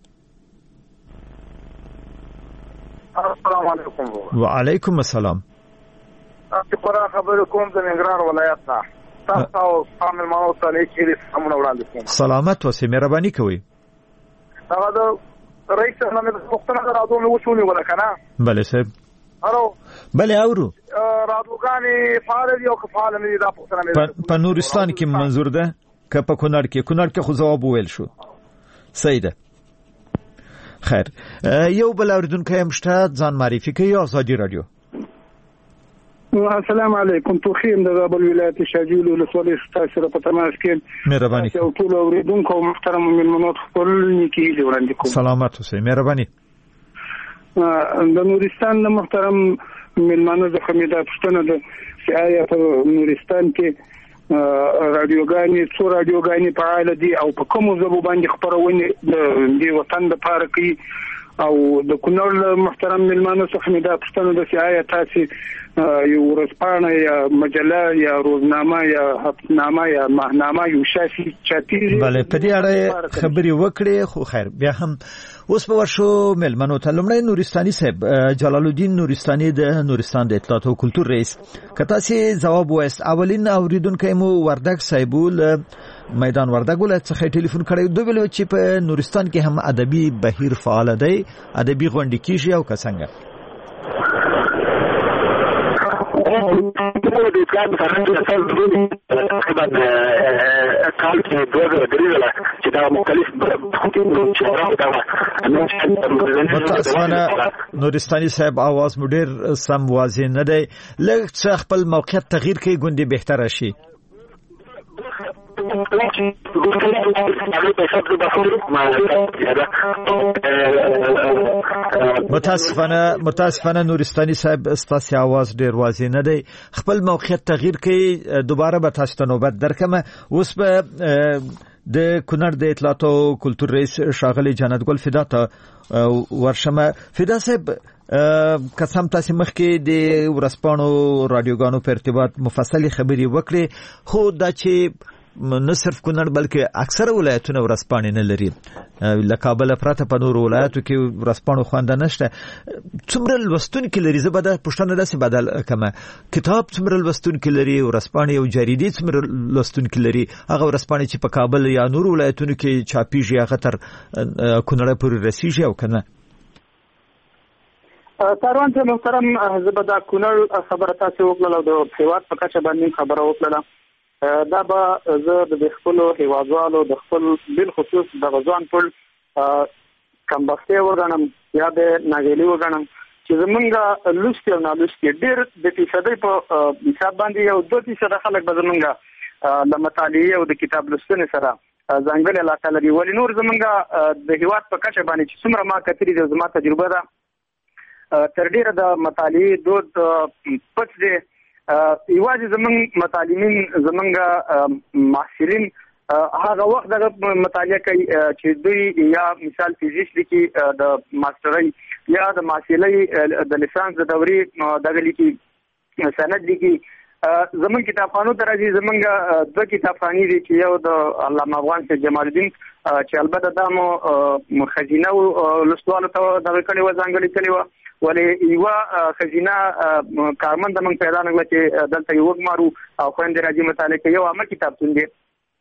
السلام علیکم وعلیکم السلام تاسو خبر کوم د ننګرهار ولایت نه تاسو عامل مانو صالح چې سمونه وړاندې کوم سلامت اوسئ مهرباني کوي هغه د رئیس نه مې پښتنه راځو نو وښونی ولا کنه بله صاحب هلو بله اورو راځوګانی فعال دي او فعال نه دي دا پښتنه په نورستان کې منظور ده که په کونړ کې خو جواب ویل شو صحیح ده خیر یو بل اوریدونکو هم شته ځان معرفي کوي آزادي رادیو السلام علیکم توخیم د زابل ولایت شاجول ولسوالۍ تاسو په تماس کې مهرباني او ټول اوریدونکو محترم ملمنات خپل نیکی وړاندې کوم سلامات اوسئ مهرباني د نورستان د محترم ملمنو د خمیده پښتنه د سیایا په نورستان کې رادیوګانې فعال دي او په کومو ژبو باندې خبرونه د وطن د پاره کوي او د کونړ محترم ملمانو څخه مې دا پښتنه د سیایا تاسو یو ورځپاڼه یا مجله یا روزنامه یا هفتنامه یا ماهنامه یو شافي چاپی بله په دې اړه خبري وکړي خو خیر بیا هم اوس په ورشو ملمنو ته لمړی نورستاني صاحب جلال الدین نورستاني د نورستان د اطلاعات او کلتور رئیس کته سي جواب وایست اولین اوریدونکو مو وردګ صاحبول میدان وردګ ولایت څخه ټلیفون کړی دوی ویل چې په نورستان کې هم ادبي بهیر فعال دی ادبي غونډې کیږي او څنګه د اسلام فرهنګ اساس د کال کې دوه درېله چې دا مختلف نورستاني صاحب आवाज مو ډېر سم واضح نه دی لږ څه خپل موقعیت تغییر کړئ ګوندې بهتره شي متاسفانه نورستاني صاحب ستاسو आवाज ډیر واضح نه دی خپل موقعیت تغییر کړئ دوباره به تاسو ته نوبت درکم اوس به د کونړ د اطلاعات او کلتور رئیس ښاغلي جنت ګل فدا ته ورشمه فدا صاحب قسم تاسو مخکې د ورسپانو رادیوګانو په ارتباط مفصلی خبري وکړي خو دا چې نه صرف کونړ بلکې اکثره ولایتونه ورسپانې نه لري لکه کابل پرته په نورو ولایتو کې ورسپانو خوانده نشته څومره لوستونکي لري زه به دا پوښتنه داسې بدل کمه کتاب څومره لوستونکي لري ورسپانې او جریدې څومره لوستونکي لري هغه ورسپانې چې په کابل یا نورو ولایتونو کې چاپیږي هغه تر کونړ پورې رسیږي او کنه تاروان ته محترم زه به دا کونړ خبره تاسو وکړل او د هیواد په کچه باندې خبره وکړل دا به زه د خپل هیوادوالو د خپل بل خصوص د غزوان ټول کمبخته وګڼم یا د ناګلی وګڼم چې زمونږه لوستي او نالوستي ډېر د فیصدي په حساب باندې یو 2% خلک به زمونږه د مطالعې او د کتاب لوستنې سره ځانګړې علاقه لري. ولې نور زمونږ د هیواد په کچه باندې چې څومره ما کتلي د زما تجربه ده تر ډیره د مطالعې دود پټ دی. یوازې زمونږ مطالعین زمونږ محصلین هغه وخت دغه مطالعه کوي چې دوی یا مثال فزیکس لیکي د ماسترۍ یا د محصلۍ د لیسانس د دورې دغه لیکي سند لیکي. زمون کتابخانو ته راځي. زمونږ دوه کتابخانې دي چې یو د علامه افغان شیخ جمال الدین چې البته دا مو خزینه لوستوالو ته دغه کړي و ځانګړي کړي و. ولې یو خزینه کارمند موږ پیدا نکړه چې دلته یو وګمارو او خويندې راځي مطالعه کوي. یو عامه کتابتون دی.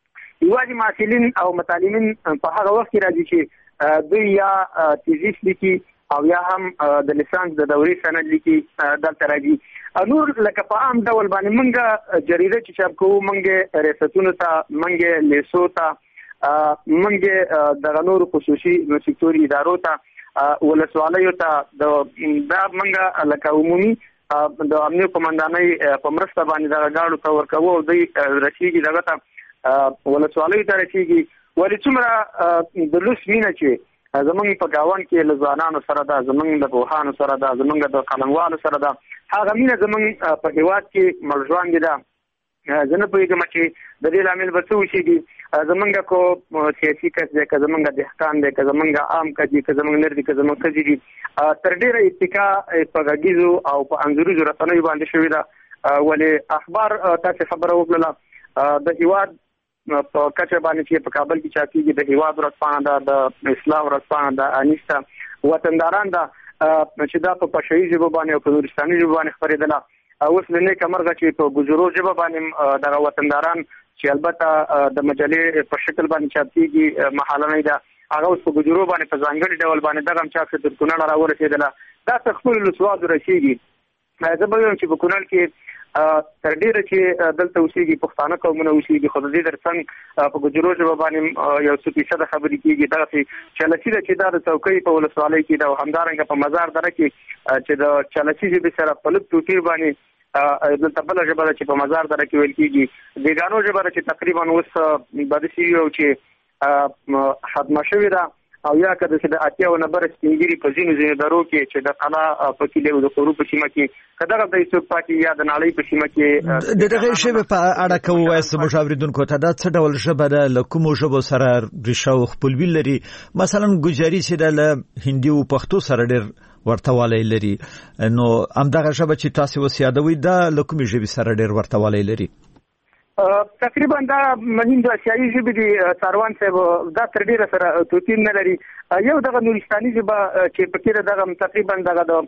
یوازې محصلین او مطالعین په هغه وخت کې راځي چې دوی یا تیزیس لیکي او یا هم د لیسانس د دورې سند لیکي دلته راځي. نور لکه په عام ډول باندې مونږه جریده چې چاپ کوو مونږه ریاستونو ته مونږه لیسو ته مونږه د نور خصوصي سکتوري ادارو ته ولسوالیو ته دا مونږه لکه عمومي د امنیت قومندانۍ په مرسته باندې دا غاړو ته ورکوو او دوی رسیږي دغه ته ولسوالیو ته رسیږي. ولې څومره د لوس مینه چې زمونږ په گاون کې لزوانانو سره ده، زمونږ د پوهانو سره ده، زمونږ د قلموالو سره ده، هغه مینه زمونږ په هیواد کې ملژوندې ده. زه نه پوهېږم چې د دې لامل به څه وشيږي. زمونږ کو سیاسي کس دی، که زمونږ دهقان دی، که زمونږ عام کس دی، که زمونږ نر دي، که زمونږ ښځې دي، تر ډېره اتکا په غږیزو او په انځوریزو رسنیو باندې شوې ده. ولې اخبار تاسې خبره وکړله د هیواد په کچه باندې چې په کابل کې چاپیږي د هیواد ورځپاڼه ده، د اصلاح ورځپاڼه ده، انیسته وطنداران ده چې دا په پښتو ژبه باندې او په نورستاني ژبه باندې خبرېدله. اوس له نیکه مرغه چې په ګجرو ژبه باندې دغه وطنداران چې البته د مجلې په شکل باندې چاپیږي محلنۍ ده، هغه اوس په ګجرو باندې په ځانګړي ډول باندې دغه چاپ تر کونړ راورسېدله. دا تر خپلو لوسوالو رسېږي. زه به وایم چې په کونړ کې تر ډیره چې دلته اوسېږي پښتانه قومونه اوسېږي، خو د دې ترڅنګ په ګجرو ژبه باندې یو څه فیصده خبرې کېږي. دغسې چلسي ده چې دا د څوکۍ په ولسوالۍ کې ده او همدارنګه په مزار دره کې چې د چلسي ژبې سره په لږ توپیر باندې دلته بله ژبه ده چې په مزار دره کې ویل کېږي. دیګانو ژبه ده چې تقریبا اوس بده شوي او چې ختمه شوې ده او یا که د 80 نمبر سپینګيري په ځینو درو کې چې د قلا په کلی او د قورو په سیمه کې کداغه د څوک پاتې یا د نړۍ په سیمه کې د دغه شی په اړه کوو وایي مشاوریدونکو ته دا څه ډول ژبه ده، له کومو ژبو سره ریشه او خپلوي لري؟ مثلا ګوجري چې د هندي او پښتو سره ډېر ورتهوالی لري، نو همدغه ژبه چې تاسو وسیادوي دا له کومې ژبې سره ډېر ورتهوالی لري؟ تقریبا دا مهین د اسیایي ژبې دي. ساروان صاحب دا تر ډیره سره توپیر نه لري. یو دغه نورستاني ژبه چې پکې دغه تقریبا دغه د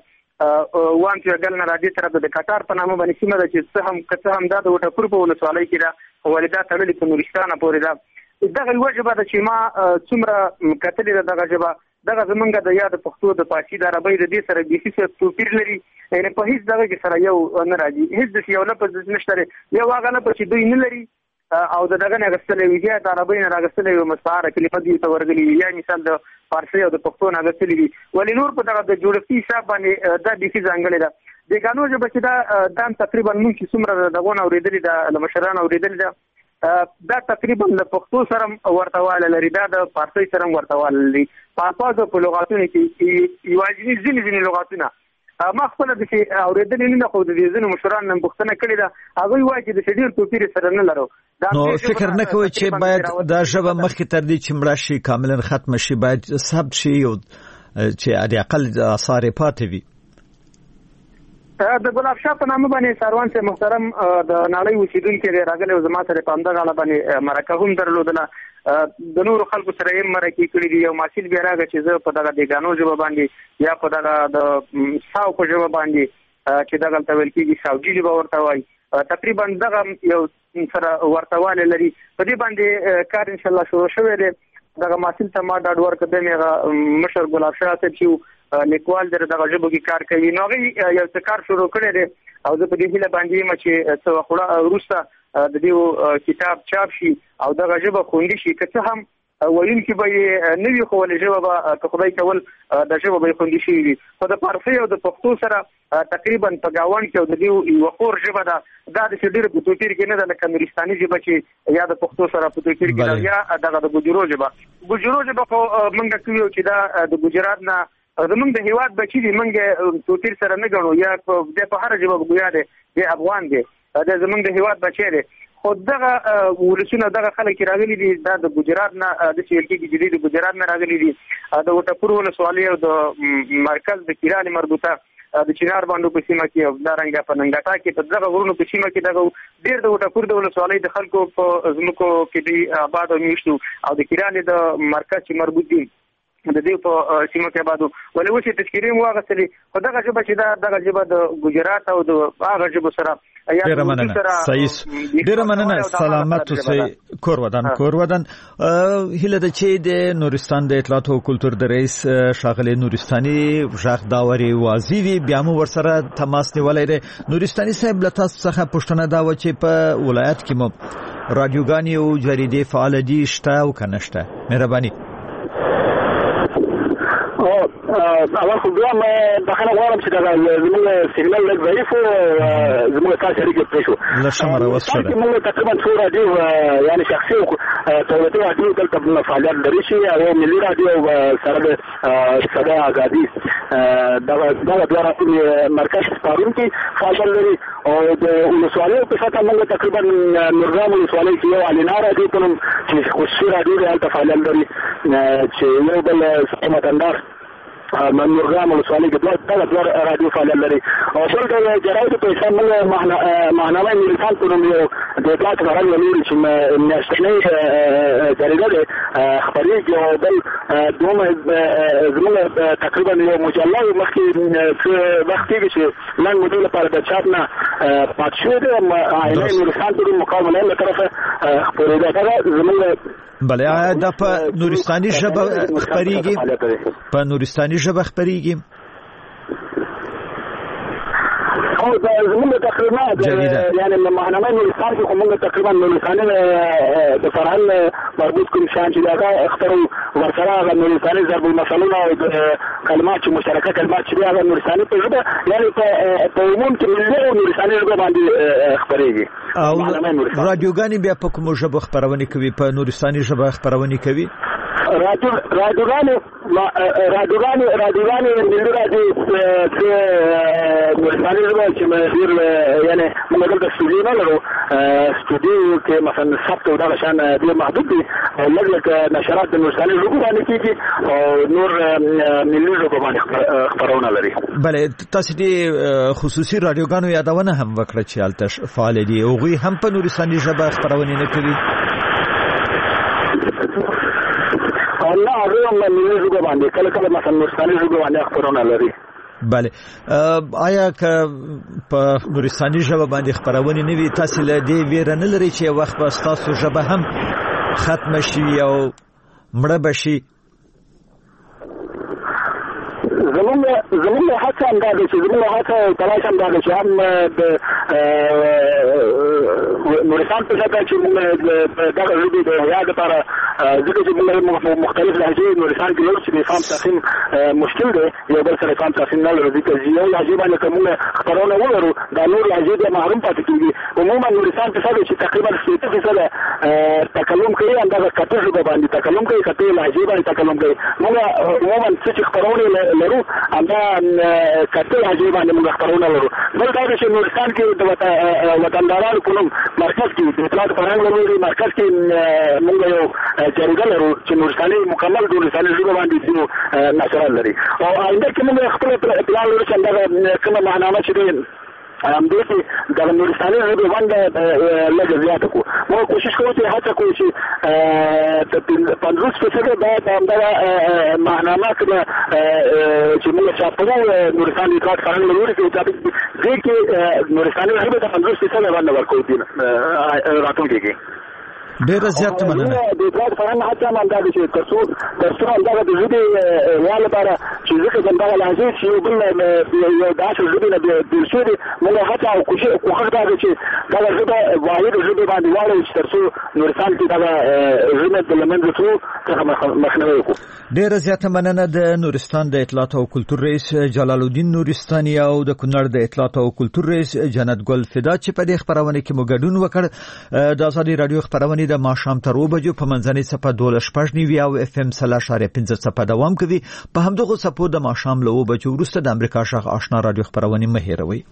وان چې ګل نه راځي تر د کټار په نامه باندې سیمه ده چې څه هم دا د وټکور په ولسوالۍ کې ده، ولدا تړلې په نورستان پورې ده. دغه یو ژبه ده چې ما څومره کتلې ده. دغه ژبه دغه زمونږ د یاد پښتو د پارسي د عربی د دې سره بیخي څه توپیر لري. یعنې په هیڅ دغه کې سره یو نه راځي، هیڅ د یو لفظ نشته لري. یو هغه لفظ چې دوی نه لري او د دغه نه غوښتلې وي د عربی نه راغستلې یو مستعاره کلمه دی ته ورغلي، یا مثال د فارسی او د پښتو نه غوښتلې وي. ولې نور په دغه د جوړښتي حساب باندې دا بیخي ځانګړې ده. د ګانو ژبه چې دا تقریبا موږ چې څومره دغه اورېدلې ده له مشرانو اورېدلې ده، دا تقریبا د پښتو سره ورتهواله لري، دا د فارسی سره ورتهواله لري. په الفاظو په لغاتونو کې یوازې ځینې لغاتونه ما خپل د اورېدلې نه، خو د دې ځینو مشرانو نه پوښتنه کړې ده، هغوی وایي چې د ډېر توپیر سره نه لرو. نو فکر نه کوئ چې باید دا ژبه مخکې تر دې چې مړه شي کاملا ختمه شي باید ثبت شي او چې علي اقل آثار پاتې وي؟ د ګلاب شاه په نامه باندې ساروان صاحب محترم د نړۍ اوسیدونکي دی راغلی او زما سره په همدغه اړه باندې مرکه هم درلودله. د نورو خلکو سره یې مرکې کړي دي. یو محصل بیا راغی چې زه په دغه دیګانو ژبه باندې یا په دغه د ساو په ژبه باندې چې دغلته ویل کېږي ساوجي ژبه ورته وایي، تقریبا دغه یو سره ورتهوالی لري. په دې باندې کار انشاءالله شروع شوی دی. دغه محصل ته ما ډاډ ورکړ دی هغه مشر ګلاب شاه صاحب چې لیکوال دغه ژبه کې کار کوي، نو هغه یو څه کار شروع کړی دی او زه په دې هیله باندې یم چې څه وروسته د دې کتاب چاپ شي او دغه ژبه خوندي شي. که څه هم ویونکي به نوی خولې ژبه به که خدای کول د ژبه به خوندي شي وي خو د فارسي او د پښتو سره تقریبا په گاوند کې د دې یو خور ژبه ده دا د ډېر په توپیر کې نه ده لکه نورستاني ژبه چې یا د پښتو سره په توپیر کې ده یا دغه د ګوجرو ژبه خو موږ کوي چې دا د ګجرات نه زمونږ د هیواد بچی دي موږ توپیر سره نه ګڼو یا په هر ژبه ګویا دی د افغان دی دا زمونږ د هیواد بچی دی خو دغه ولسونه دغه خلک راغلي دي دا د ګجرات نه د سیل کې جدي د ګجرات نه راغلي دي د وټپور ولسوالۍ او د مرکز د کیران مربوطه د چینار باندې په سیمه کې او دارنګ په ننګاټا کې په دغه ورونو په سیمه کې دغه ډېر د وټپور د ولسوالۍ د خلکو په زمکو کې دی آباد او میشتو او د کیران د مرکز چې مربوط دي د دې په سیمه کې آبادو ولې وشي تشکیلي مو هغه خو دغه ژبه چې دغه ژبه د ګجرات او د هغه ژبه سره ډیره مننه صحیح ډیره مننه سلامت اوسئ کور ودان هله د چې د نورستان د اطلاعات او کلتور د رئیس شاغلی نورستاني ژغ داوري وازیوی بیا مو ورسره تماس نیولای دی نورستاني صاحب له تاسو څخه پوښتنه دا و چې په ولایت کې مو رادیوګانې او جریدې فعال دي شته او کنه شته مهرباني اول خو بیا بخښنه غواړم چې دا زموږ سیګنال لږ ضعیف و زموږ تاسو اړیکې پرې شو له شماره وسره موږ تقریبا څو رادیو یعنی شخصي او دولتي رادیو دلته فعالیت لري چې او ملي رادیو سره د صدا آزادي دا دوه مرکز پارون کې فعالیت لري او د ولسوالیو په ساته موږ تقریبا نورګرام ولسوالۍ کې یو علینار رادیو کوم چې خصوصي رادیو دی هلته فعالیت لري چې یو بل متندار نورګرام ولسوالۍ کې دوه رادیو فعالیت لري او بل د جراید په حساب موږ ماهنامه نورستان کوم یو د اطلاعات غړي ولري چې میاشتنۍ جریده ده خبرېږي او بل دوه زموږ تقریبا یو مجله مخکې وخت کې چې لنډ مدته لپاره د چاپ نه پات شو ده عیني نورستان ته مقاومت له طرفه خبرېده ده زموږ بله دا په نورستاني ژبه خبرېږي په نورستاني ژبه خبرېږي او زموږ تقریبا یعنی ماهنامه نورستان کې موږ تقریبا نورستاني د فرهنګ مربوط کوم شان چې دا اخترو ورسره نورستاني ضرب المثلونه او کلمات چې مشترکه کلمات چې هغه نورستاني په ژبه یعنی په عموم کې ملي نورستاني ژبه باندې خبرېږي او رادیوګانې بیا په کوم ژبه خبرونه کوي په نورستاني ژبه خبرونه کوي رادیوګانې ملي رادیو چې نورستاني ژبه چې ډېر یعنی موږ دلته استودیو نه لرو استودیو کې مثلا ثبت او دغه شان ډېر محدود دي او لږ نشرات د نورستاني ژبه باندې کېږي او نور ملي ژبه باندې خبرونه لري بله تاسو دې خصوصي رادیوګانو یادونه هم وکړه چې هلته فعال دي هغوی هم په نورستاني ژبه خبرونه نه کوي نه هغه ملي ژبه باندې کله کله مثلا نورستاني ژبه باندې خبرونه لري بله آیا که په نورستاني ژبه باندې خبرونه نه وي تاسو له دې ویره نه لري چې وخت به تاسو ژبه هم ختم شي او مړه بشي زموږ هڅه هم دا ده چې زموږ هڅه تلاش هم دا ده چې هم د نورستان په سطحه چې موږ دغه ژبې د حیا دپاره ځکه چې موږ مختلف لهجې نورستان کې لرو چې د فهم تقسیم مشکل دی یو بل سره فهم تقسیم نه لرو ځکه یو لهجې باندې که موږ خبرونه ولرو دا نور لهجې بیا محروم پاتې کېږي عموما نورستان په سطحه چې تقریبا 60% تکلم کوي همدغه کتو ژبه باندې تکلم کوي کتو لهجې باندې تکلم کوي موږ عموما څه چې خبرونه لرو همدا کتو لهجې باندې موږ خبرونه لرو بل دا چې نورستان کې د وطندارانو په نوم مرکز کې د اطلاعات فرهنګ لري مرکز کې موږ یو جریده لرو چې نورستاني مکمل نورستاني ژبه باندې نشرات لري او آینده کې موږ خپل پلان لرو چې همدغه کومه ماهنامه چې دی همدې کې د نورستاني ژبې باندې لږ زیاته کړو موږ کوشش کوو چې هڅه کوو چې 50% باید همدغه ماهنامه چې موږ چاپ کوو نورستان اطلاعات فرهنګ لري چې دې کې نورستاني ژبې ته 50% باندې ورکوو راتلونکي کې ډېر زیات مننه د اطلاعات فرهنګ هڅه هم همدا ده چې تر څو همدغه د ژبې ویا لپاره چې ځکه همدغه لهجې چې یو بل یو داسې ژبې نه بېل شوي دي موږ هڅه او کوښښ دا ده چې دا ژبه واحد ژبه باندې واړو چې ترڅو نورستان کې دا ژبه د لمنځه څو څخه مخنیوي وکړو. ډیره زیاته مننه د نورستان د اطلاعات او کلتور رئیس جلال الدین نورستاني او د کونړ د اطلاعات او کلتور رئیس جنت ګل فدا چې په دې خبرونه کې مو ګډون وکړ. د آزادي رادیو خبرونه د ماښام تر 2 بجو په منځنۍ صفه 12.9 او اف ام 3.15 صفه دوام کوي. په همدغه صفو د ماښام له 2 بجو وروسته د امریکا شغ آشنا رادیو خبرونه مه هېروئ.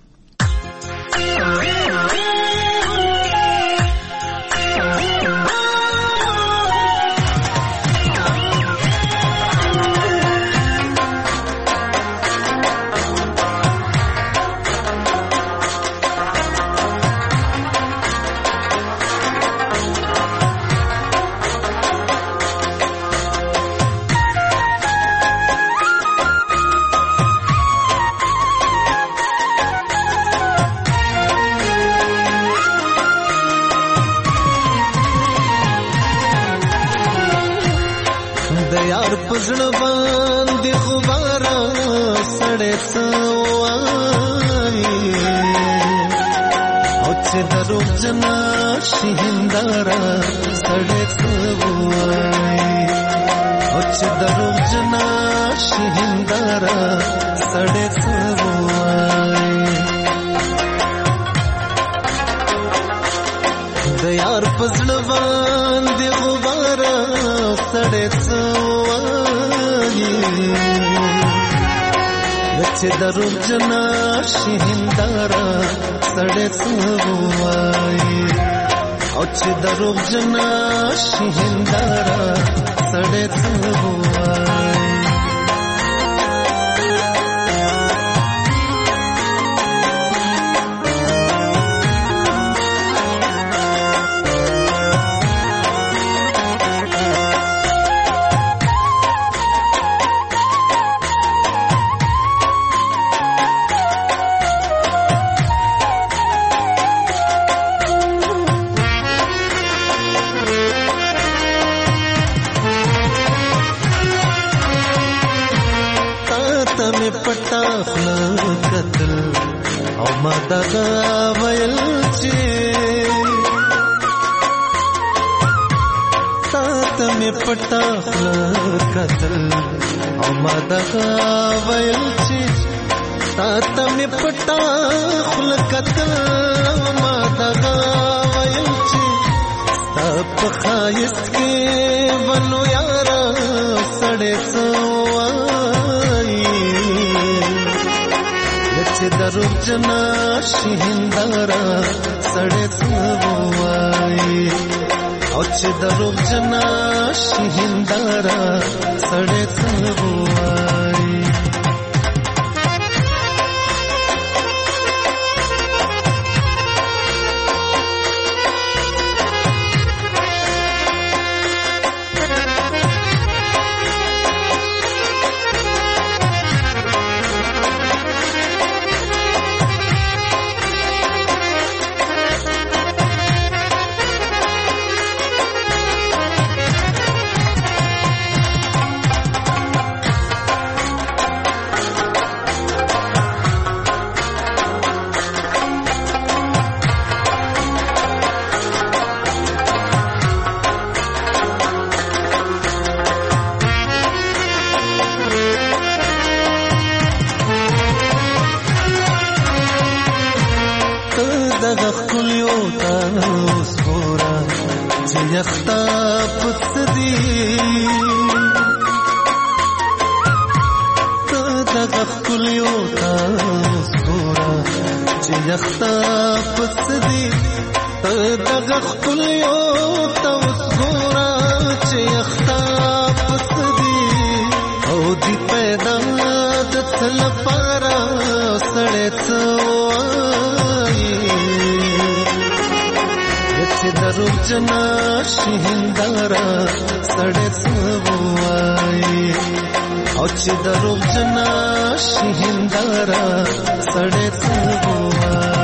چې دروغ جنا شهندارا سړې څه وای